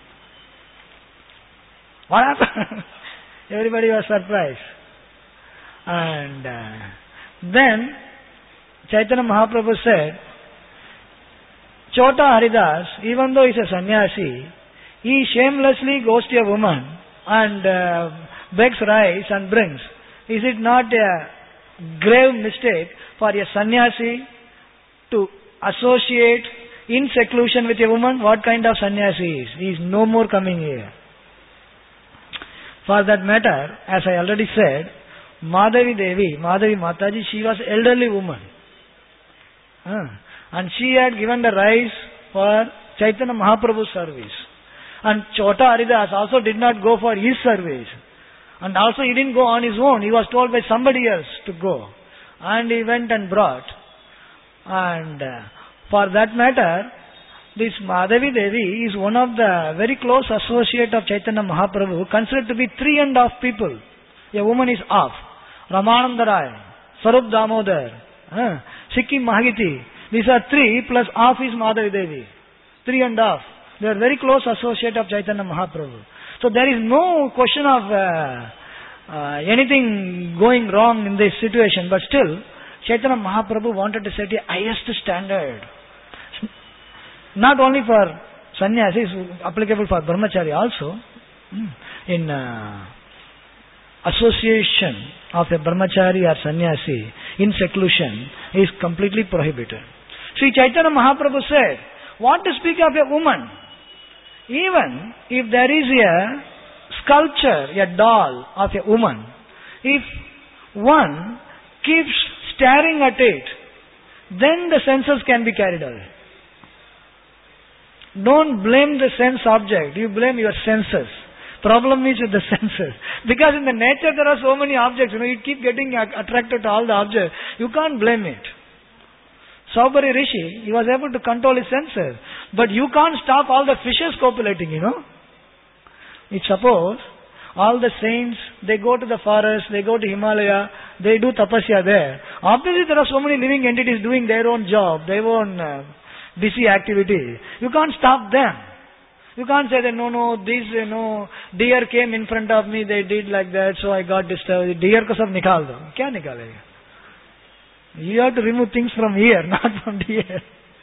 What happened? Everybody was surprised. And uh, then Chaitanya Mahaprabhu said, Chota Haridas, even though he's a sannyasi, he shamelessly goes to a woman and uh, begs rice and brings. Is it not a grave mistake for a sannyasi to associate in seclusion with a woman? What kind of sannyasi is? He is no more coming here. For that matter, as I already said, Madhavi Devi, Madhavi Mataji, she was elderly woman. Uh, and she had given the rice for Chaitanya Mahaprabhu's service. And Chota Haridas also did not go for his service. And also he didn't go on his own. He was told by somebody else to go. And he went and brought. And uh, for that matter, this Madhavi Devi is one of the very close associate of Chaitanya Mahaprabhu, considered to be three and a half people. A woman is off. Ramananda Rai, Sarup Damodar, uh, Sikkim Mahagiti. These are three plus half is Madhavi Devi. Three and a half. They are very close associate of Chaitanya Mahaprabhu. So there is no question of uh, uh, anything going wrong in this situation. But still, Chaitanya Mahaprabhu wanted to set a highest standard. Not only for sannyasis, applicable for brahmachari also. In uh, association of a brahmachari or sannyasi in seclusion is completely prohibited. Sri Chaitanya Mahaprabhu said, what to speak of a woman? Even if there is a sculpture, a doll of a woman, if one keeps staring at it, then the senses can be carried away. Don't blame the sense object, you blame your senses. Problem is with the senses. Because in the nature there are so many objects, you know, you keep getting attracted to all the objects. You can't blame it. Saubhari Rishi, he was able to control his senses. But you can't stop all the fishes copulating, you know. If suppose all the saints, they go to the forest, they go to Himalaya, they do tapasya there. Obviously there are so many living entities doing their own job, their own uh, busy activity. You can't stop them. You can't say that, no, no, this, you know, deer came in front of me, they did like that, so I got disturbed. Deer ko sab nikal do. Kya nikalega? You have to remove things from here, not from here.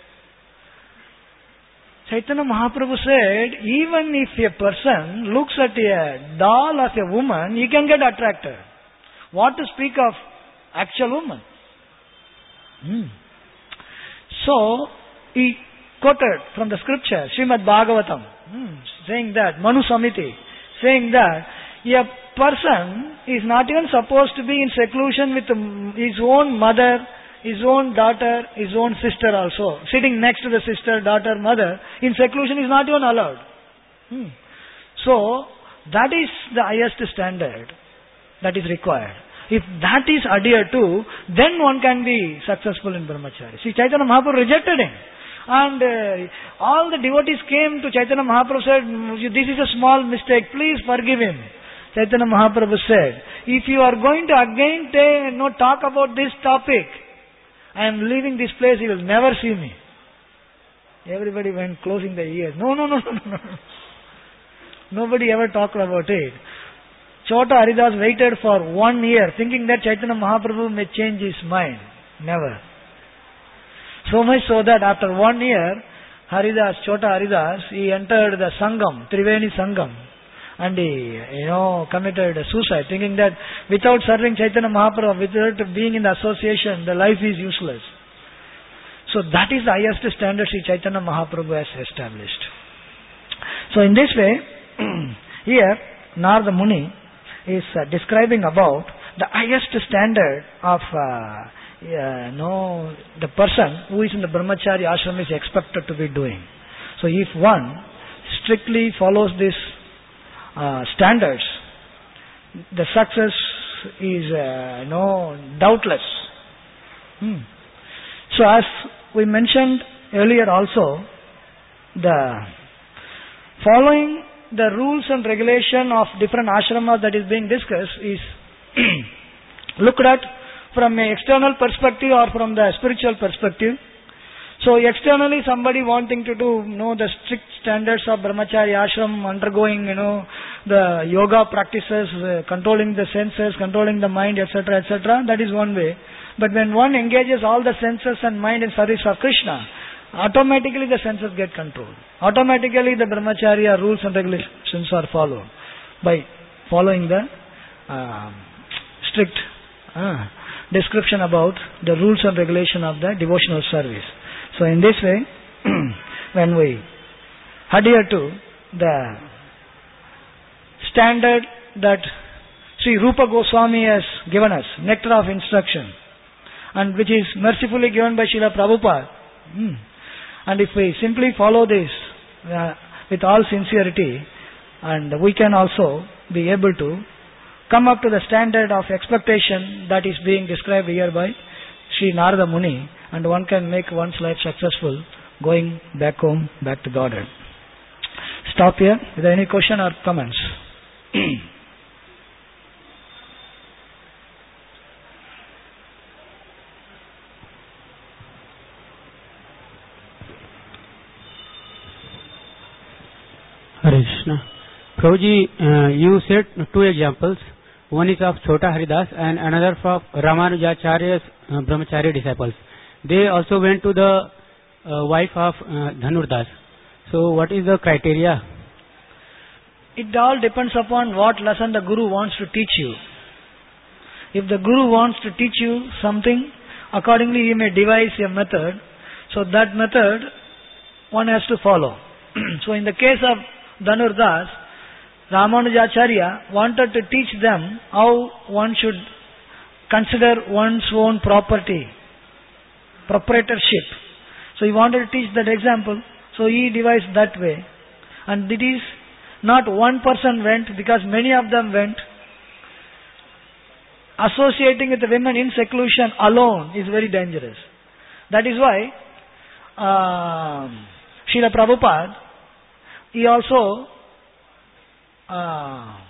Chaitanya Mahaprabhu said, even if a person looks at a doll of a woman, he can get attracted. What to speak of actual woman? Hmm. So, he quoted from the scripture, Srimad Bhagavatam, hmm, saying that, Manu Samiti, saying that a person is not even supposed to be in seclusion with his own mother, his own daughter, his own sister also. Sitting next to the sister, daughter, mother, in seclusion is not even allowed. Hmm. So, that is the highest standard that is required. If that is adhered to, then one can be successful in brahmacharya. See, Chaitanya Mahaprabhu rejected him. And uh, all the devotees came to Chaitanya Mahaprabhu said, this is a small mistake, please forgive him. Chaitanya Mahaprabhu said, if you are going to again t- no, talk about this topic, I am leaving this place, you will never see me. Everybody went closing their ears. No, no, no, no, no. Nobody ever talked about it. Chota Haridas waited for one year thinking that Chaitanya Mahaprabhu may change his mind. Never. So much so that after one year, Haridas, Chota Haridas, he entered the Sangam, Triveni Sangam, and he, you know, committed suicide, thinking that without serving Chaitanya Mahaprabhu, without being in the association, the life is useless. So that is the highest standard Sri Chaitanya Mahaprabhu has established. So in this way, here, Narada Muni is uh, describing about the highest standard of uh, Yeah, no, the person who is in the brahmachari ashram is expected to be doing. So if one strictly follows these uh, standards, the success is uh, no doubtless. Hmm. So as we mentioned earlier also, the following the rules and regulation of different ashramas that is being discussed is looked at from an external perspective or from the spiritual perspective. So externally somebody wanting to do, you know, the strict standards of brahmachari ashram, undergoing, you know, the yoga practices, uh, controlling the senses, controlling the mind, et cetera, et cetera. That is one way. But when one engages all the senses and mind in service of Krishna, automatically the senses get controlled. Automatically the brahmacharya rules and regulations are followed by following the uh, strict uh, description about the rules and regulation of the devotional service. So in this way, when we adhere to the standard that Sri Rupa Goswami has given us, nectar of instruction, and which is mercifully given by Srila Prabhupada, hmm. and if we simply follow this uh, with all sincerity, and we can also be able to come up to the standard of expectation that is being described here by Sri Narada Muni, and one can make one's life successful going back home, back to Godhead. Stop here. Is there any question or comments? Hare Krishna. Prabhuji, uh, you said two examples. One is of Chota Haridas and another of Ramanujacharya's uh, brahmachari disciples. They also went to the uh, wife of uh, Dhanurdas. So what is the criteria? It all depends upon what lesson the Guru wants to teach you. If the Guru wants to teach you something, accordingly he may devise a method. So that method one has to follow. So in the case of Dhanurdas, Ramanujacharya wanted to teach them how one should consider one's own property, proprietorship. So he wanted to teach that example. So he devised that way. And it is not one person went, because many of them went. Associating with the women in seclusion alone is very dangerous. That is why uh, Srila Prabhupada, he also uh,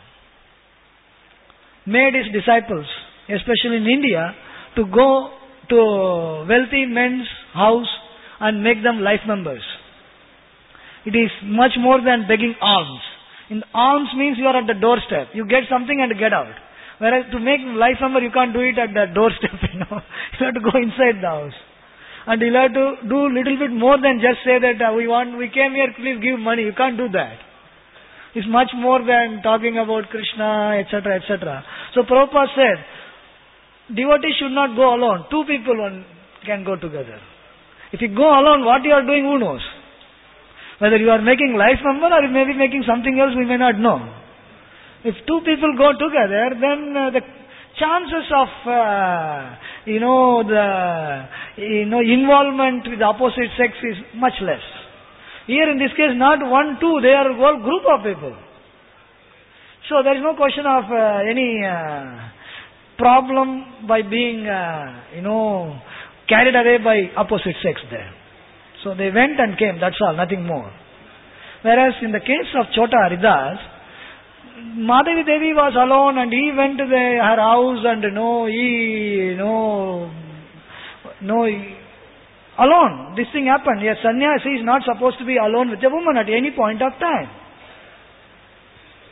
made his disciples, especially in India, to go to wealthy men's house and make them life members. It is much more than begging alms. In alms means you are at the doorstep. You get something and get out. Whereas to make life member, you can't do it at the doorstep, you know. You have to go inside the house. And you have to do little bit more than just say that uh, we want, we came here, please give money. You can't do that. It's much more than talking about Krishna, et cetera, et cetera. So Prabhupada said, devotees should not go alone. Two people one can go together. If you go alone, what you are doing, who knows? Whether you are making life member or you may be making something else, we may not know. If two people go together, then uh, the chances of, uh, you know, the, you know, involvement with the opposite sex is much less. Here in this case, not one, two, they are a whole group of people. So there is no question of uh, any uh, problem by being, uh, you know, carried away by opposite sex there. So they went and came, that's all, nothing more. Whereas in the case of Chota Haridas, Madhavi Devi was alone and he went to the, her house and you know, he, you know, no, he, alone. This thing happened. A sannyasi is not supposed to be alone with a woman at any point of time.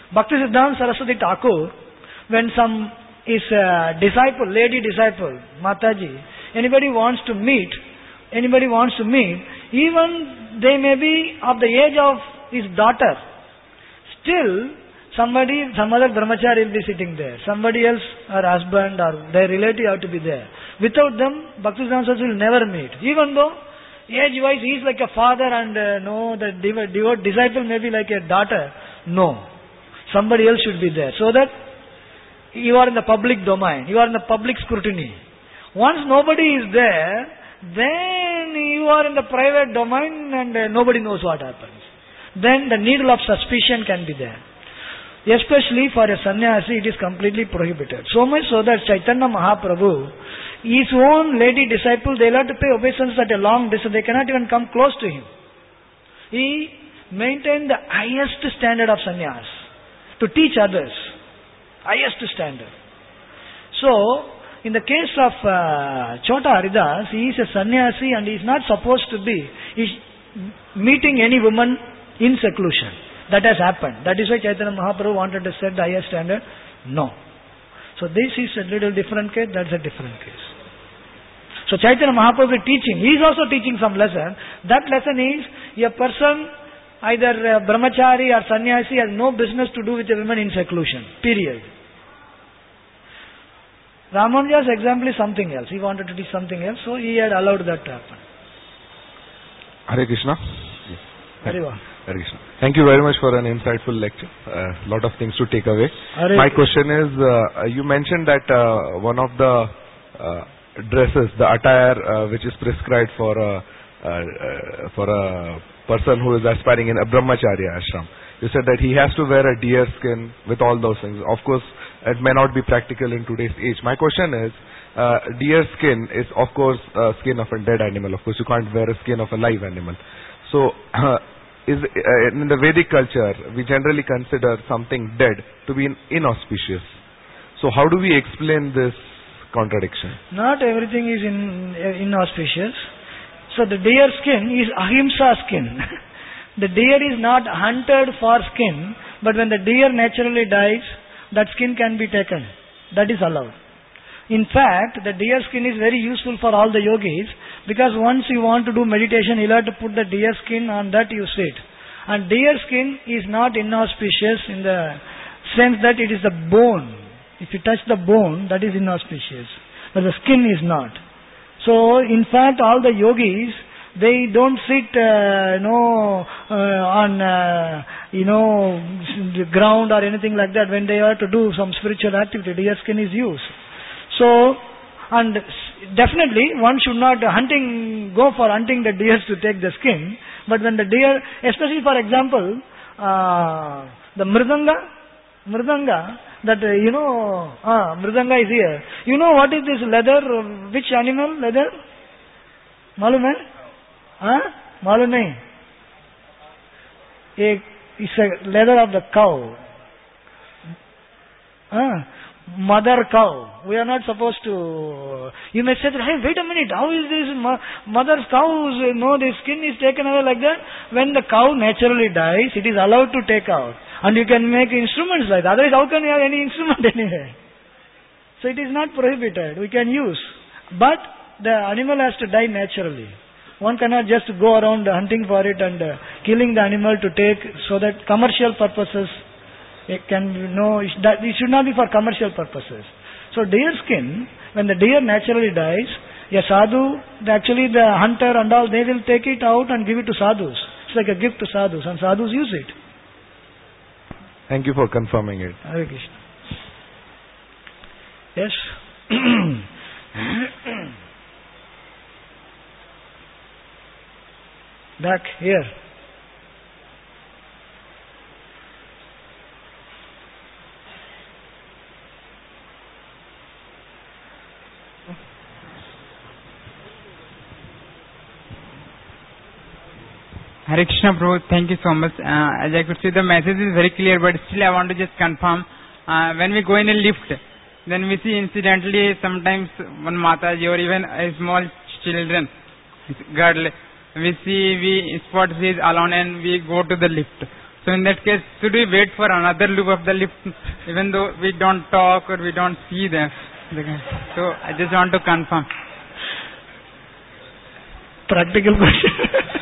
Bhaktisiddhanta Saraswati Thakur, when some is a disciple, lady disciple, Mataji, anybody wants to meet, anybody wants to meet, even they may be of the age of his daughter, still somebody, some other brahmachari will be sitting there. Somebody else, her husband or their relative have to be there. Without them, Bhaktisiddhanta Saraswati will never meet. Even though age-wise he is like a father and uh, no, the devout, devout disciple may be like a daughter. No. Somebody else should be there. So that you are in the public domain. You are in the public scrutiny. Once nobody is there, then you are in the private domain and uh, nobody knows what happens. Then the needle of suspicion can be there. Especially for a sannyasi, it is completely prohibited. So much so that Chaitanya Mahaprabhu, his own lady disciple, they will have to pay obeisance at a long distance. They cannot even come close to him. He maintained the highest standard of sannyas to teach others. Highest standard. So, in the case of uh, Chota Haridas, he is a sannyasi and he is not supposed to be he's meeting any woman in seclusion. That has happened. That is why Chaitanya Mahaprabhu wanted to set the highest standard. No. So this is a little different case, that's a different case. So Chaitanya Mahaprabhu is teaching. He is also teaching some lesson. That lesson is, a person, either uh, brahmachari or sannyasi, has no business to do with a woman in seclusion. Period. Ramanuja's example is something else. He wanted to teach something else, so he had allowed that to happen. Hare Krishna. Very well. Hare Krishna. Thank you very much for an insightful lecture. A uh, lot of things to take away. Hare My Krishna. question is, uh, you mentioned that uh, one of the uh, dresses, the attire uh, which is prescribed for a, uh, uh, for a person who is aspiring in a brahmacharya ashram, you said that he has to wear a deer skin with all those things. Of course, it may not be practical in today's age. My question is, uh, deer skin is of course uh, skin of a dead animal. Of course, you can't wear a skin of a live animal. So, uh, is uh, in the Vedic culture, we generally consider something dead to be inauspicious. So, how do we explain this contradiction? Not everything is in, uh, inauspicious. So the deer skin is ahimsa skin. The deer is not hunted for skin, but when the deer naturally dies, that skin can be taken. That is allowed. In fact, the deer skin is very useful for all the yogis, because once you want to do meditation, you'll have to put the deer skin, on that you sit. And deer skin is not inauspicious in the sense that it is the bone. If you touch the bone, that is inauspicious. But the skin is not. So, in fact, all the yogis, they don't sit, uh, you know, uh, on, uh, you know, the ground or anything like that when they are to do some spiritual activity. Deer skin is used. So, and definitely one should not hunting, go for hunting the deers to take the skin. But when the deer, especially for example, uh, the mridanga, mridanga, that, uh, you know, uh, mridanga is here. You know what is this leather? Which animal leather? Malum hai? Huh? Malum nahi. It's a leather of the cow. Uh, mother cow. We are not supposed to. You may say that, hey, wait a minute, how is this mo- mother's cows, you know, the skin is taken away like that? When the cow naturally dies, it is allowed to take out. And you can make instruments like that. Otherwise, how can you have any instrument anyway? So it is not prohibited. We can use. But the animal has to die naturally. One cannot just go around hunting for it and uh, killing the animal to take, so that commercial purposes, it can be, no, it should not be for commercial purposes. So deer skin, when the deer naturally dies, a sadhu, actually the hunter and all, they will take it out and give it to sadhus. It's like a gift to sadhus, and sadhus use it. Thank you for confirming it. Hare Krishna. Yes. Back here. Hare Krishna Prabhu, thank you so much. Uh, as I could see, the message is very clear, but still I want to just confirm. Uh, when we go in a lift, then we see incidentally sometimes one Mataji or even a small children, girl, we see, we spot she is alone and we go to the lift. So So in that case, should we wait for another loop of the lift, even though we don't talk or we don't see them? So I just want to confirm. Practical question.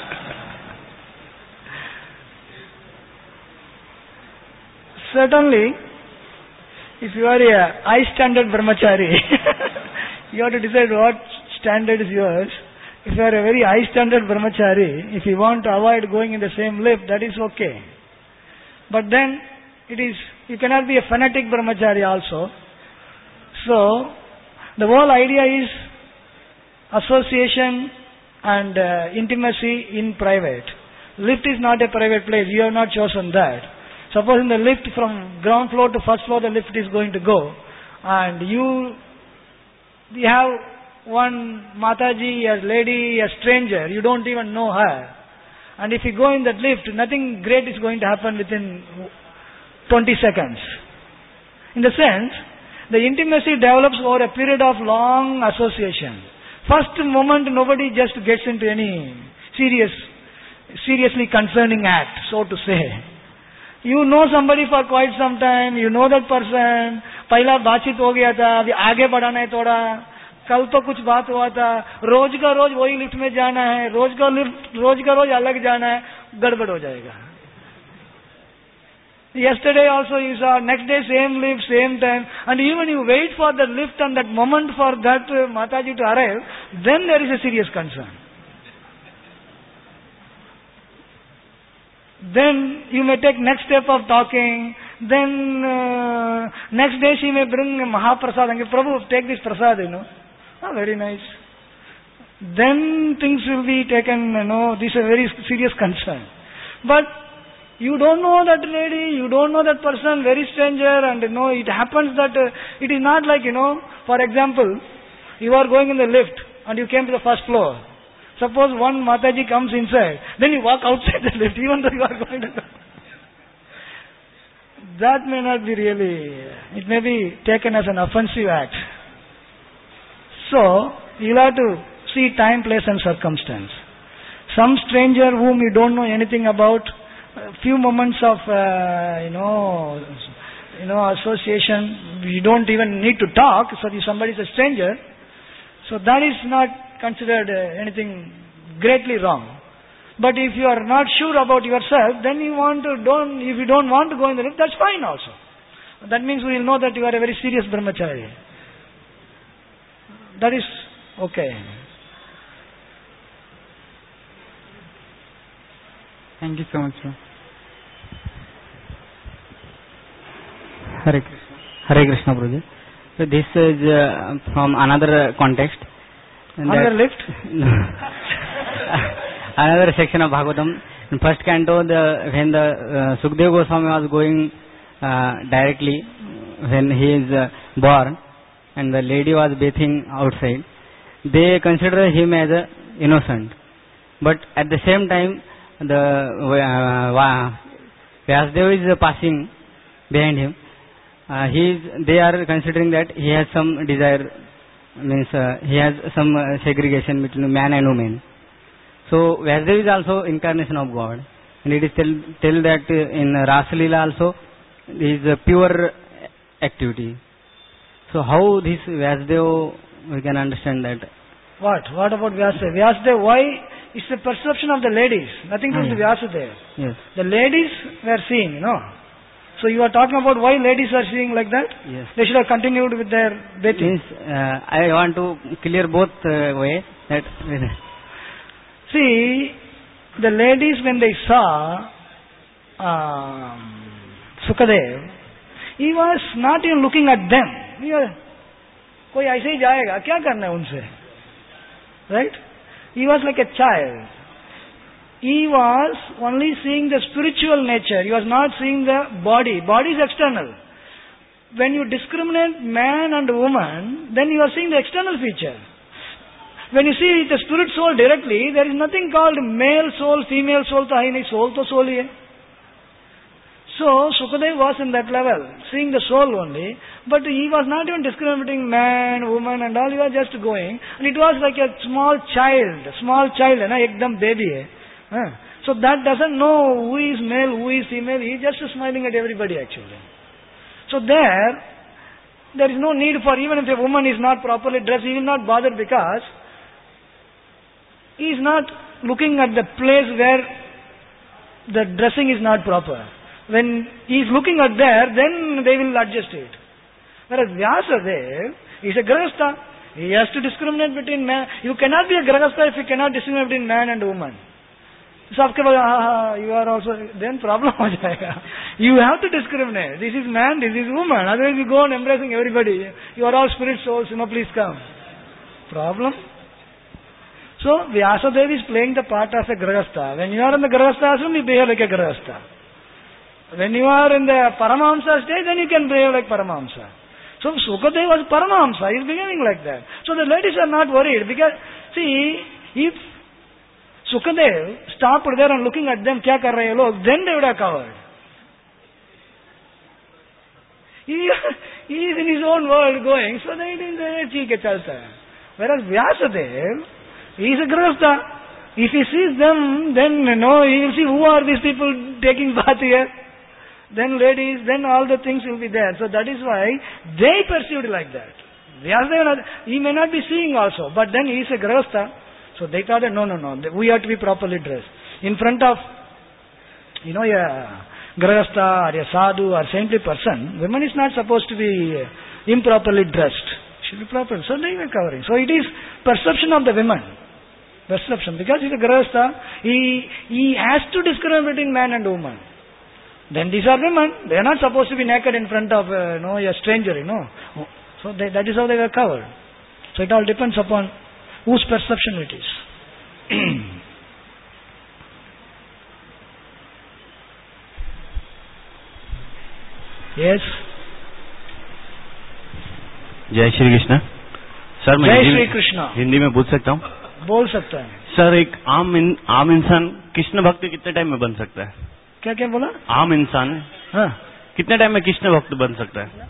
Certainly, if you are a high standard brahmachari, you have to decide what standard is yours. If you are a very high standard brahmachari, if you want to avoid going in the same lift, that is okay. But then, it is, you cannot be a fanatic brahmachari also. So, the whole idea is association and uh, intimacy in private. Lift is not a private place, you have not chosen that. Suppose in the lift from ground floor to first floor the lift is going to go, and you, you have one Mataji, a lady, a stranger, you don't even know her. And if you go in that lift, nothing great is going to happen within twenty seconds. In the sense, the intimacy develops over a period of long association. First moment nobody just gets into any serious, seriously concerning act, so to say. You know somebody for quite some time, you know that person, पहला बातचीत हो गया था, अभी आगे बढ़ाना है थोड़ा, कल तो कुछ बात हुआ था, रोज का रोज वही लिफ्ट में जाना है, रोज का लिफ्ट, रोज का रोज अलग जाना है, गड़बड़ हो जाएगा. Yesterday also you saw, next day same lift, same time, and even you wait for the lift and that moment for that uh, Mataji to arrive, then there is a serious concern. Then you may take next step of talking, then uh, next day she may bring Mahaprasad and say, Prabhu, take this prasad, you know. Oh, very nice. Then things will be taken, you know, this is a very serious concern. But you don't know that lady, you don't know that person, very stranger, and you know, it happens that uh, it is not like, you know, for example, you are going in the lift and you came to the first floor. Suppose one Mataji comes inside, then you walk outside the lift even though you are going to go. That may not be really, it may be taken as an offensive act. So, you'll have to see time, place and circumstance. Some stranger whom you don't know anything about, a few moments of, uh, you know, you know, association, you don't even need to talk, so if somebody is a stranger, so that is not considered uh, anything greatly wrong. But if you are not sure about yourself, then you want to, don't, if you don't want to go in the lift, that's fine also. That means we will know that you are a very serious brahmachari. That is okay. Thank you so much, sir. Hare Krishna. Hare Krishna, Prabhuji. So this is uh, from another context. Another lift? Another section of Bhagavatam. In first canto, the, when the uh, Sukadeva Goswami was going uh, directly, when he is uh, born, and the lady was bathing outside, they consider him as a innocent. But at the same time, the uh, Vyasdeva is passing behind him. Uh, he is, they are considering that he has some desire, means uh, he has some uh, segregation between man and woman. So Vyasdeva is also incarnation of God, and it is tell, tell that uh, in Rasa Leela also is a pure activity. So how this Vyasdeva, we can understand that? What? What about Vyasdeva? Vyasdeva, why? It's the perception of the ladies, nothing to do with Vyasadeva. Yes. The ladies were seeing, you know. So you are talking about why ladies are seeing like that? Yes. They should have continued with their bathing. Means, uh, I want to clear both uh, way that. See, the ladies when they saw um, Sukadev, he was not even looking at them. He was, कोई ऐसे ही जाएगा, क्या करना है उनसे? Right? He was like a child. He was only seeing the spiritual nature. He was not seeing the body. Body is external. When you discriminate man and woman, then you are seeing the external feature. When you see the spirit soul directly, there is nothing called male soul, female soul. तो है नहीं, soul तो soul ही है. So Sukadeva was in that level, seeing the soul only, but he was not even discriminating man, woman and all. He was just going, and it was like a small child, small child, है ना, एकदम baby है. Huh? So that doesn't know who is male, who is female. He is just smiling at everybody actually. So there, there is no need for, even if a woman is not properly dressed, he will not bother because he is not looking at the place where the dressing is not proper. When he is looking at there, then they will adjust it. Whereas Vyasadeva is a Grahastha. He has to discriminate between man. You cannot be a Grahastha if you cannot discriminate between man and woman. So after you are also, then problem ho jayega. You have to discriminate. This is man, this is woman. Otherwise you go on embracing everybody. You are all spirit souls, you know, please come. Problem. So Vyasadeva is playing the part of a Grahastha. When you are in the Grahastha ashram, you behave like a Grahastha. When you are in the Paramahamsa stage, then you can behave like Paramahamsa. So Sukadeva was Paramahamsa, he is behaving like that. So the ladies are not worried because, see, if Sukadev stopped there and looking at them, kya kar rahe log, then they would have covered. He, he is in his own world going, so they didn't say, theek hai, chalta hai. Whereas Vyasadeva, he is a Grahastha. If he sees them, then you know, he will see who are these people taking bath here. Then ladies, then all the things will be there. So that is why they perceived like that. Vyasadeva, he may not be seeing also, but then he is a Grahastha. So they thought that no, no, no, we have to be properly dressed. In front of, you know, a Grahastha or a sadhu or saintly person, women is not supposed to be improperly dressed. Should be proper. So they were covering. So it is perception of the women. Perception. Because he's a Grahastha, he, he has to discriminate between man and woman. Then these are women. They are not supposed to be naked in front of uh, you know, a stranger, you know. So they, that is how they were covered. So it all depends upon whose perception it is. Yes. जय Shri Krishna sir, मैं जय श्री कृष्ण हिंदी में पूछ सकता हूँ? बोल सकता है सर। एक आम इन, आम इंसान कृष्ण भक्त कितने टाइम में बन सकता है? क्या क्या बोला? आम इंसान हाँ, कितने टाइम में कृष्ण भक्त बन सकता है?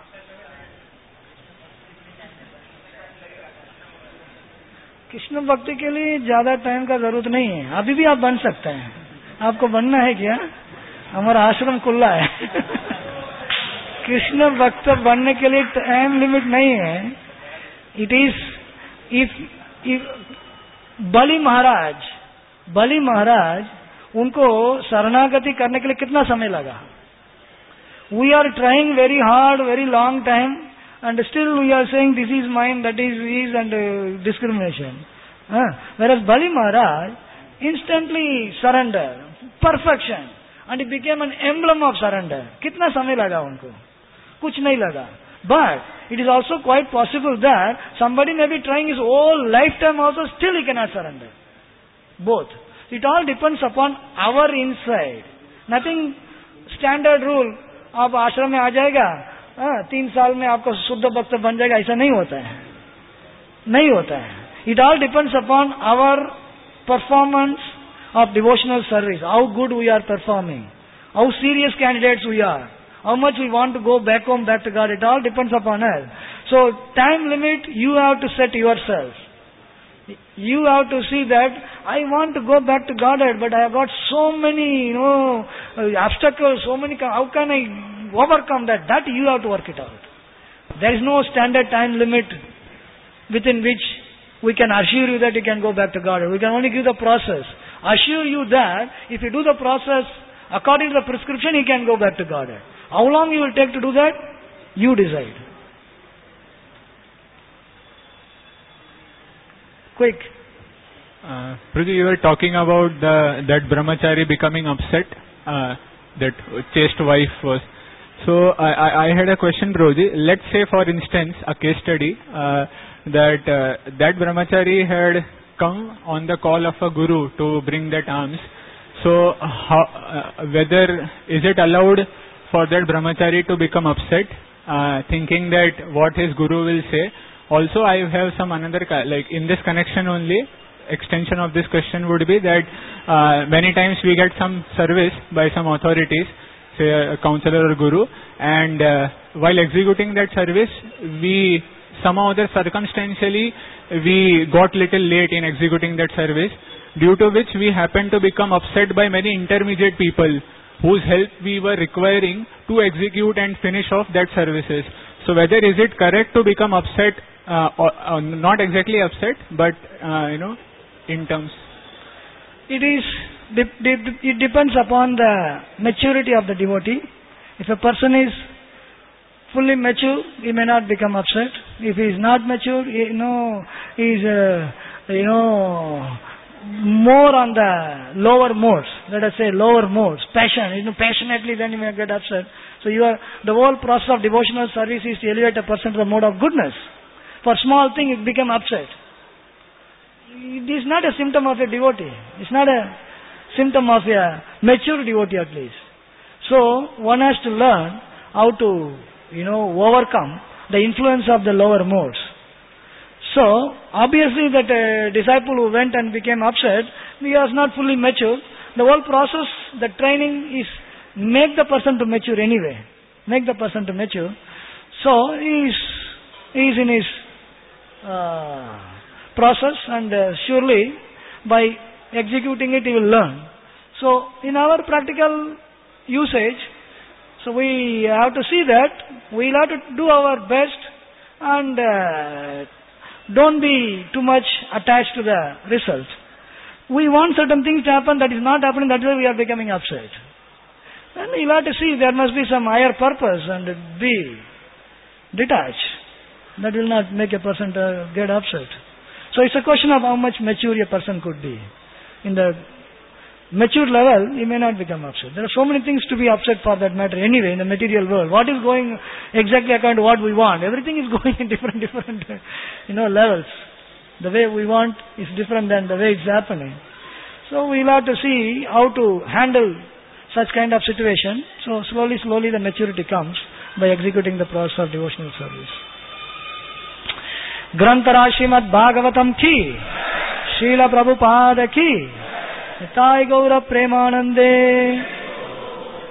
कृष्ण भक्ति के लिए ज्यादा टाइम का जरूरत नहीं है, अभी भी आप बन सकते हैं। आपको बनना है क्या? हमारा आश्रम खुला है। कृष्ण भक्त बनने के लिए टाइम लिमिट नहीं है। It is if if Bali Maharaj Bali Maharaj उनको शरणागति करने के लिए कितना समय लगा? We are trying very hard, very long time, and still we are saying this is mine, that is his, and uh, discrimination. Uh, whereas Bali Maharaj instantly surrender, perfection, and he became an emblem of surrender. Kitna samay laga unko? Kuch nahi laga. But it is also quite possible that somebody may be trying his whole lifetime also, still he cannot surrender. Both. It all depends upon our inside. Nothing standard rule. आप आश्रम में आ जाएगा, हाँ, तीन साल में आपको शुद्ध भक्त बन जाएगा, ऐसा नहीं होता है, नहीं होता है. It all depends upon our performance of devotional service, how good we are performing, how serious candidates we are, how much we want to go back home, back to God. It all depends upon us. So time limit you have to set yourself. You have to see that I want to go back to Godhead, but I have got so many, you know, obstacles, so many. How can I overcome that? That you have to work it out. There is no standard time limit within which we can assure you that you can go back to Godhead. We can only give the process. Assure you that if you do the process according to the prescription, you can go back to Godhead. How long you will take to do that? You decide. Quick. Uh, Prabhuji, you were talking about the, that brahmachari becoming upset, uh, that chaste wife was. So I, I, I had a question, Prabhuji. Let's say, for instance, a case study uh, that uh, that brahmachari had come on the call of a guru to bring that alms. So how, uh, whether is it allowed for that brahmachari to become upset, uh, thinking that what his guru will say? Also, I have some another, like in this connection only, extension of this question would be that uh, many times we get some service by some authorities, say a counselor or guru, and uh, while executing that service, we somehow other circumstantially we got little late in executing that service, due to which we happen to become upset by many intermediate people whose help we were requiring to execute and finish off that services. So whether is it correct to become upset, uh, or, uh, not exactly upset, but uh, you know, in terms? It is, it depends upon the maturity of the devotee. If a person is fully mature, he may not become upset. If he is not mature, you know, he is, uh, you know, more on the lower modes. Let us say lower modes, passion. You know, passionately, then you may get upset. So you are, the whole process of devotional service is to elevate a person to the mode of goodness. For small thing, it become upset. It is not a symptom of a devotee. It's not a symptom of a mature devotee at least. So one has to learn how to, you know, overcome the influence of the lower modes. So obviously that a disciple who went and became upset, he was not fully mature. The whole process, the training is make the person to mature anyway. Make the person to mature. So he is, he is in his uh, process, and uh, surely by executing it he will learn. So in our practical usage, so we have to see that we will have to do our best and uh, don't be too much attached to the result. We want certain things to happen that is not happening, that's why we are becoming upset. Then you have to see there must be some higher purpose and be detached. That will not make a person to get upset. So it's a question of how much mature a person could be. In the mature level, he may not become upset. There are so many things to be upset for that matter anyway in the material world. What is going exactly according to what we want? Everything is going in different, different, you know, levels. The way we want is different than the way it's happening. So we'll have to see how to handle such kind of situation. So slowly, slowly the maturity comes by executing the process of devotional service. ग्रंथराज Shrimad Bhagavatam की, शील प्रभुपाद की, निताय गौर प्रेमानंदे।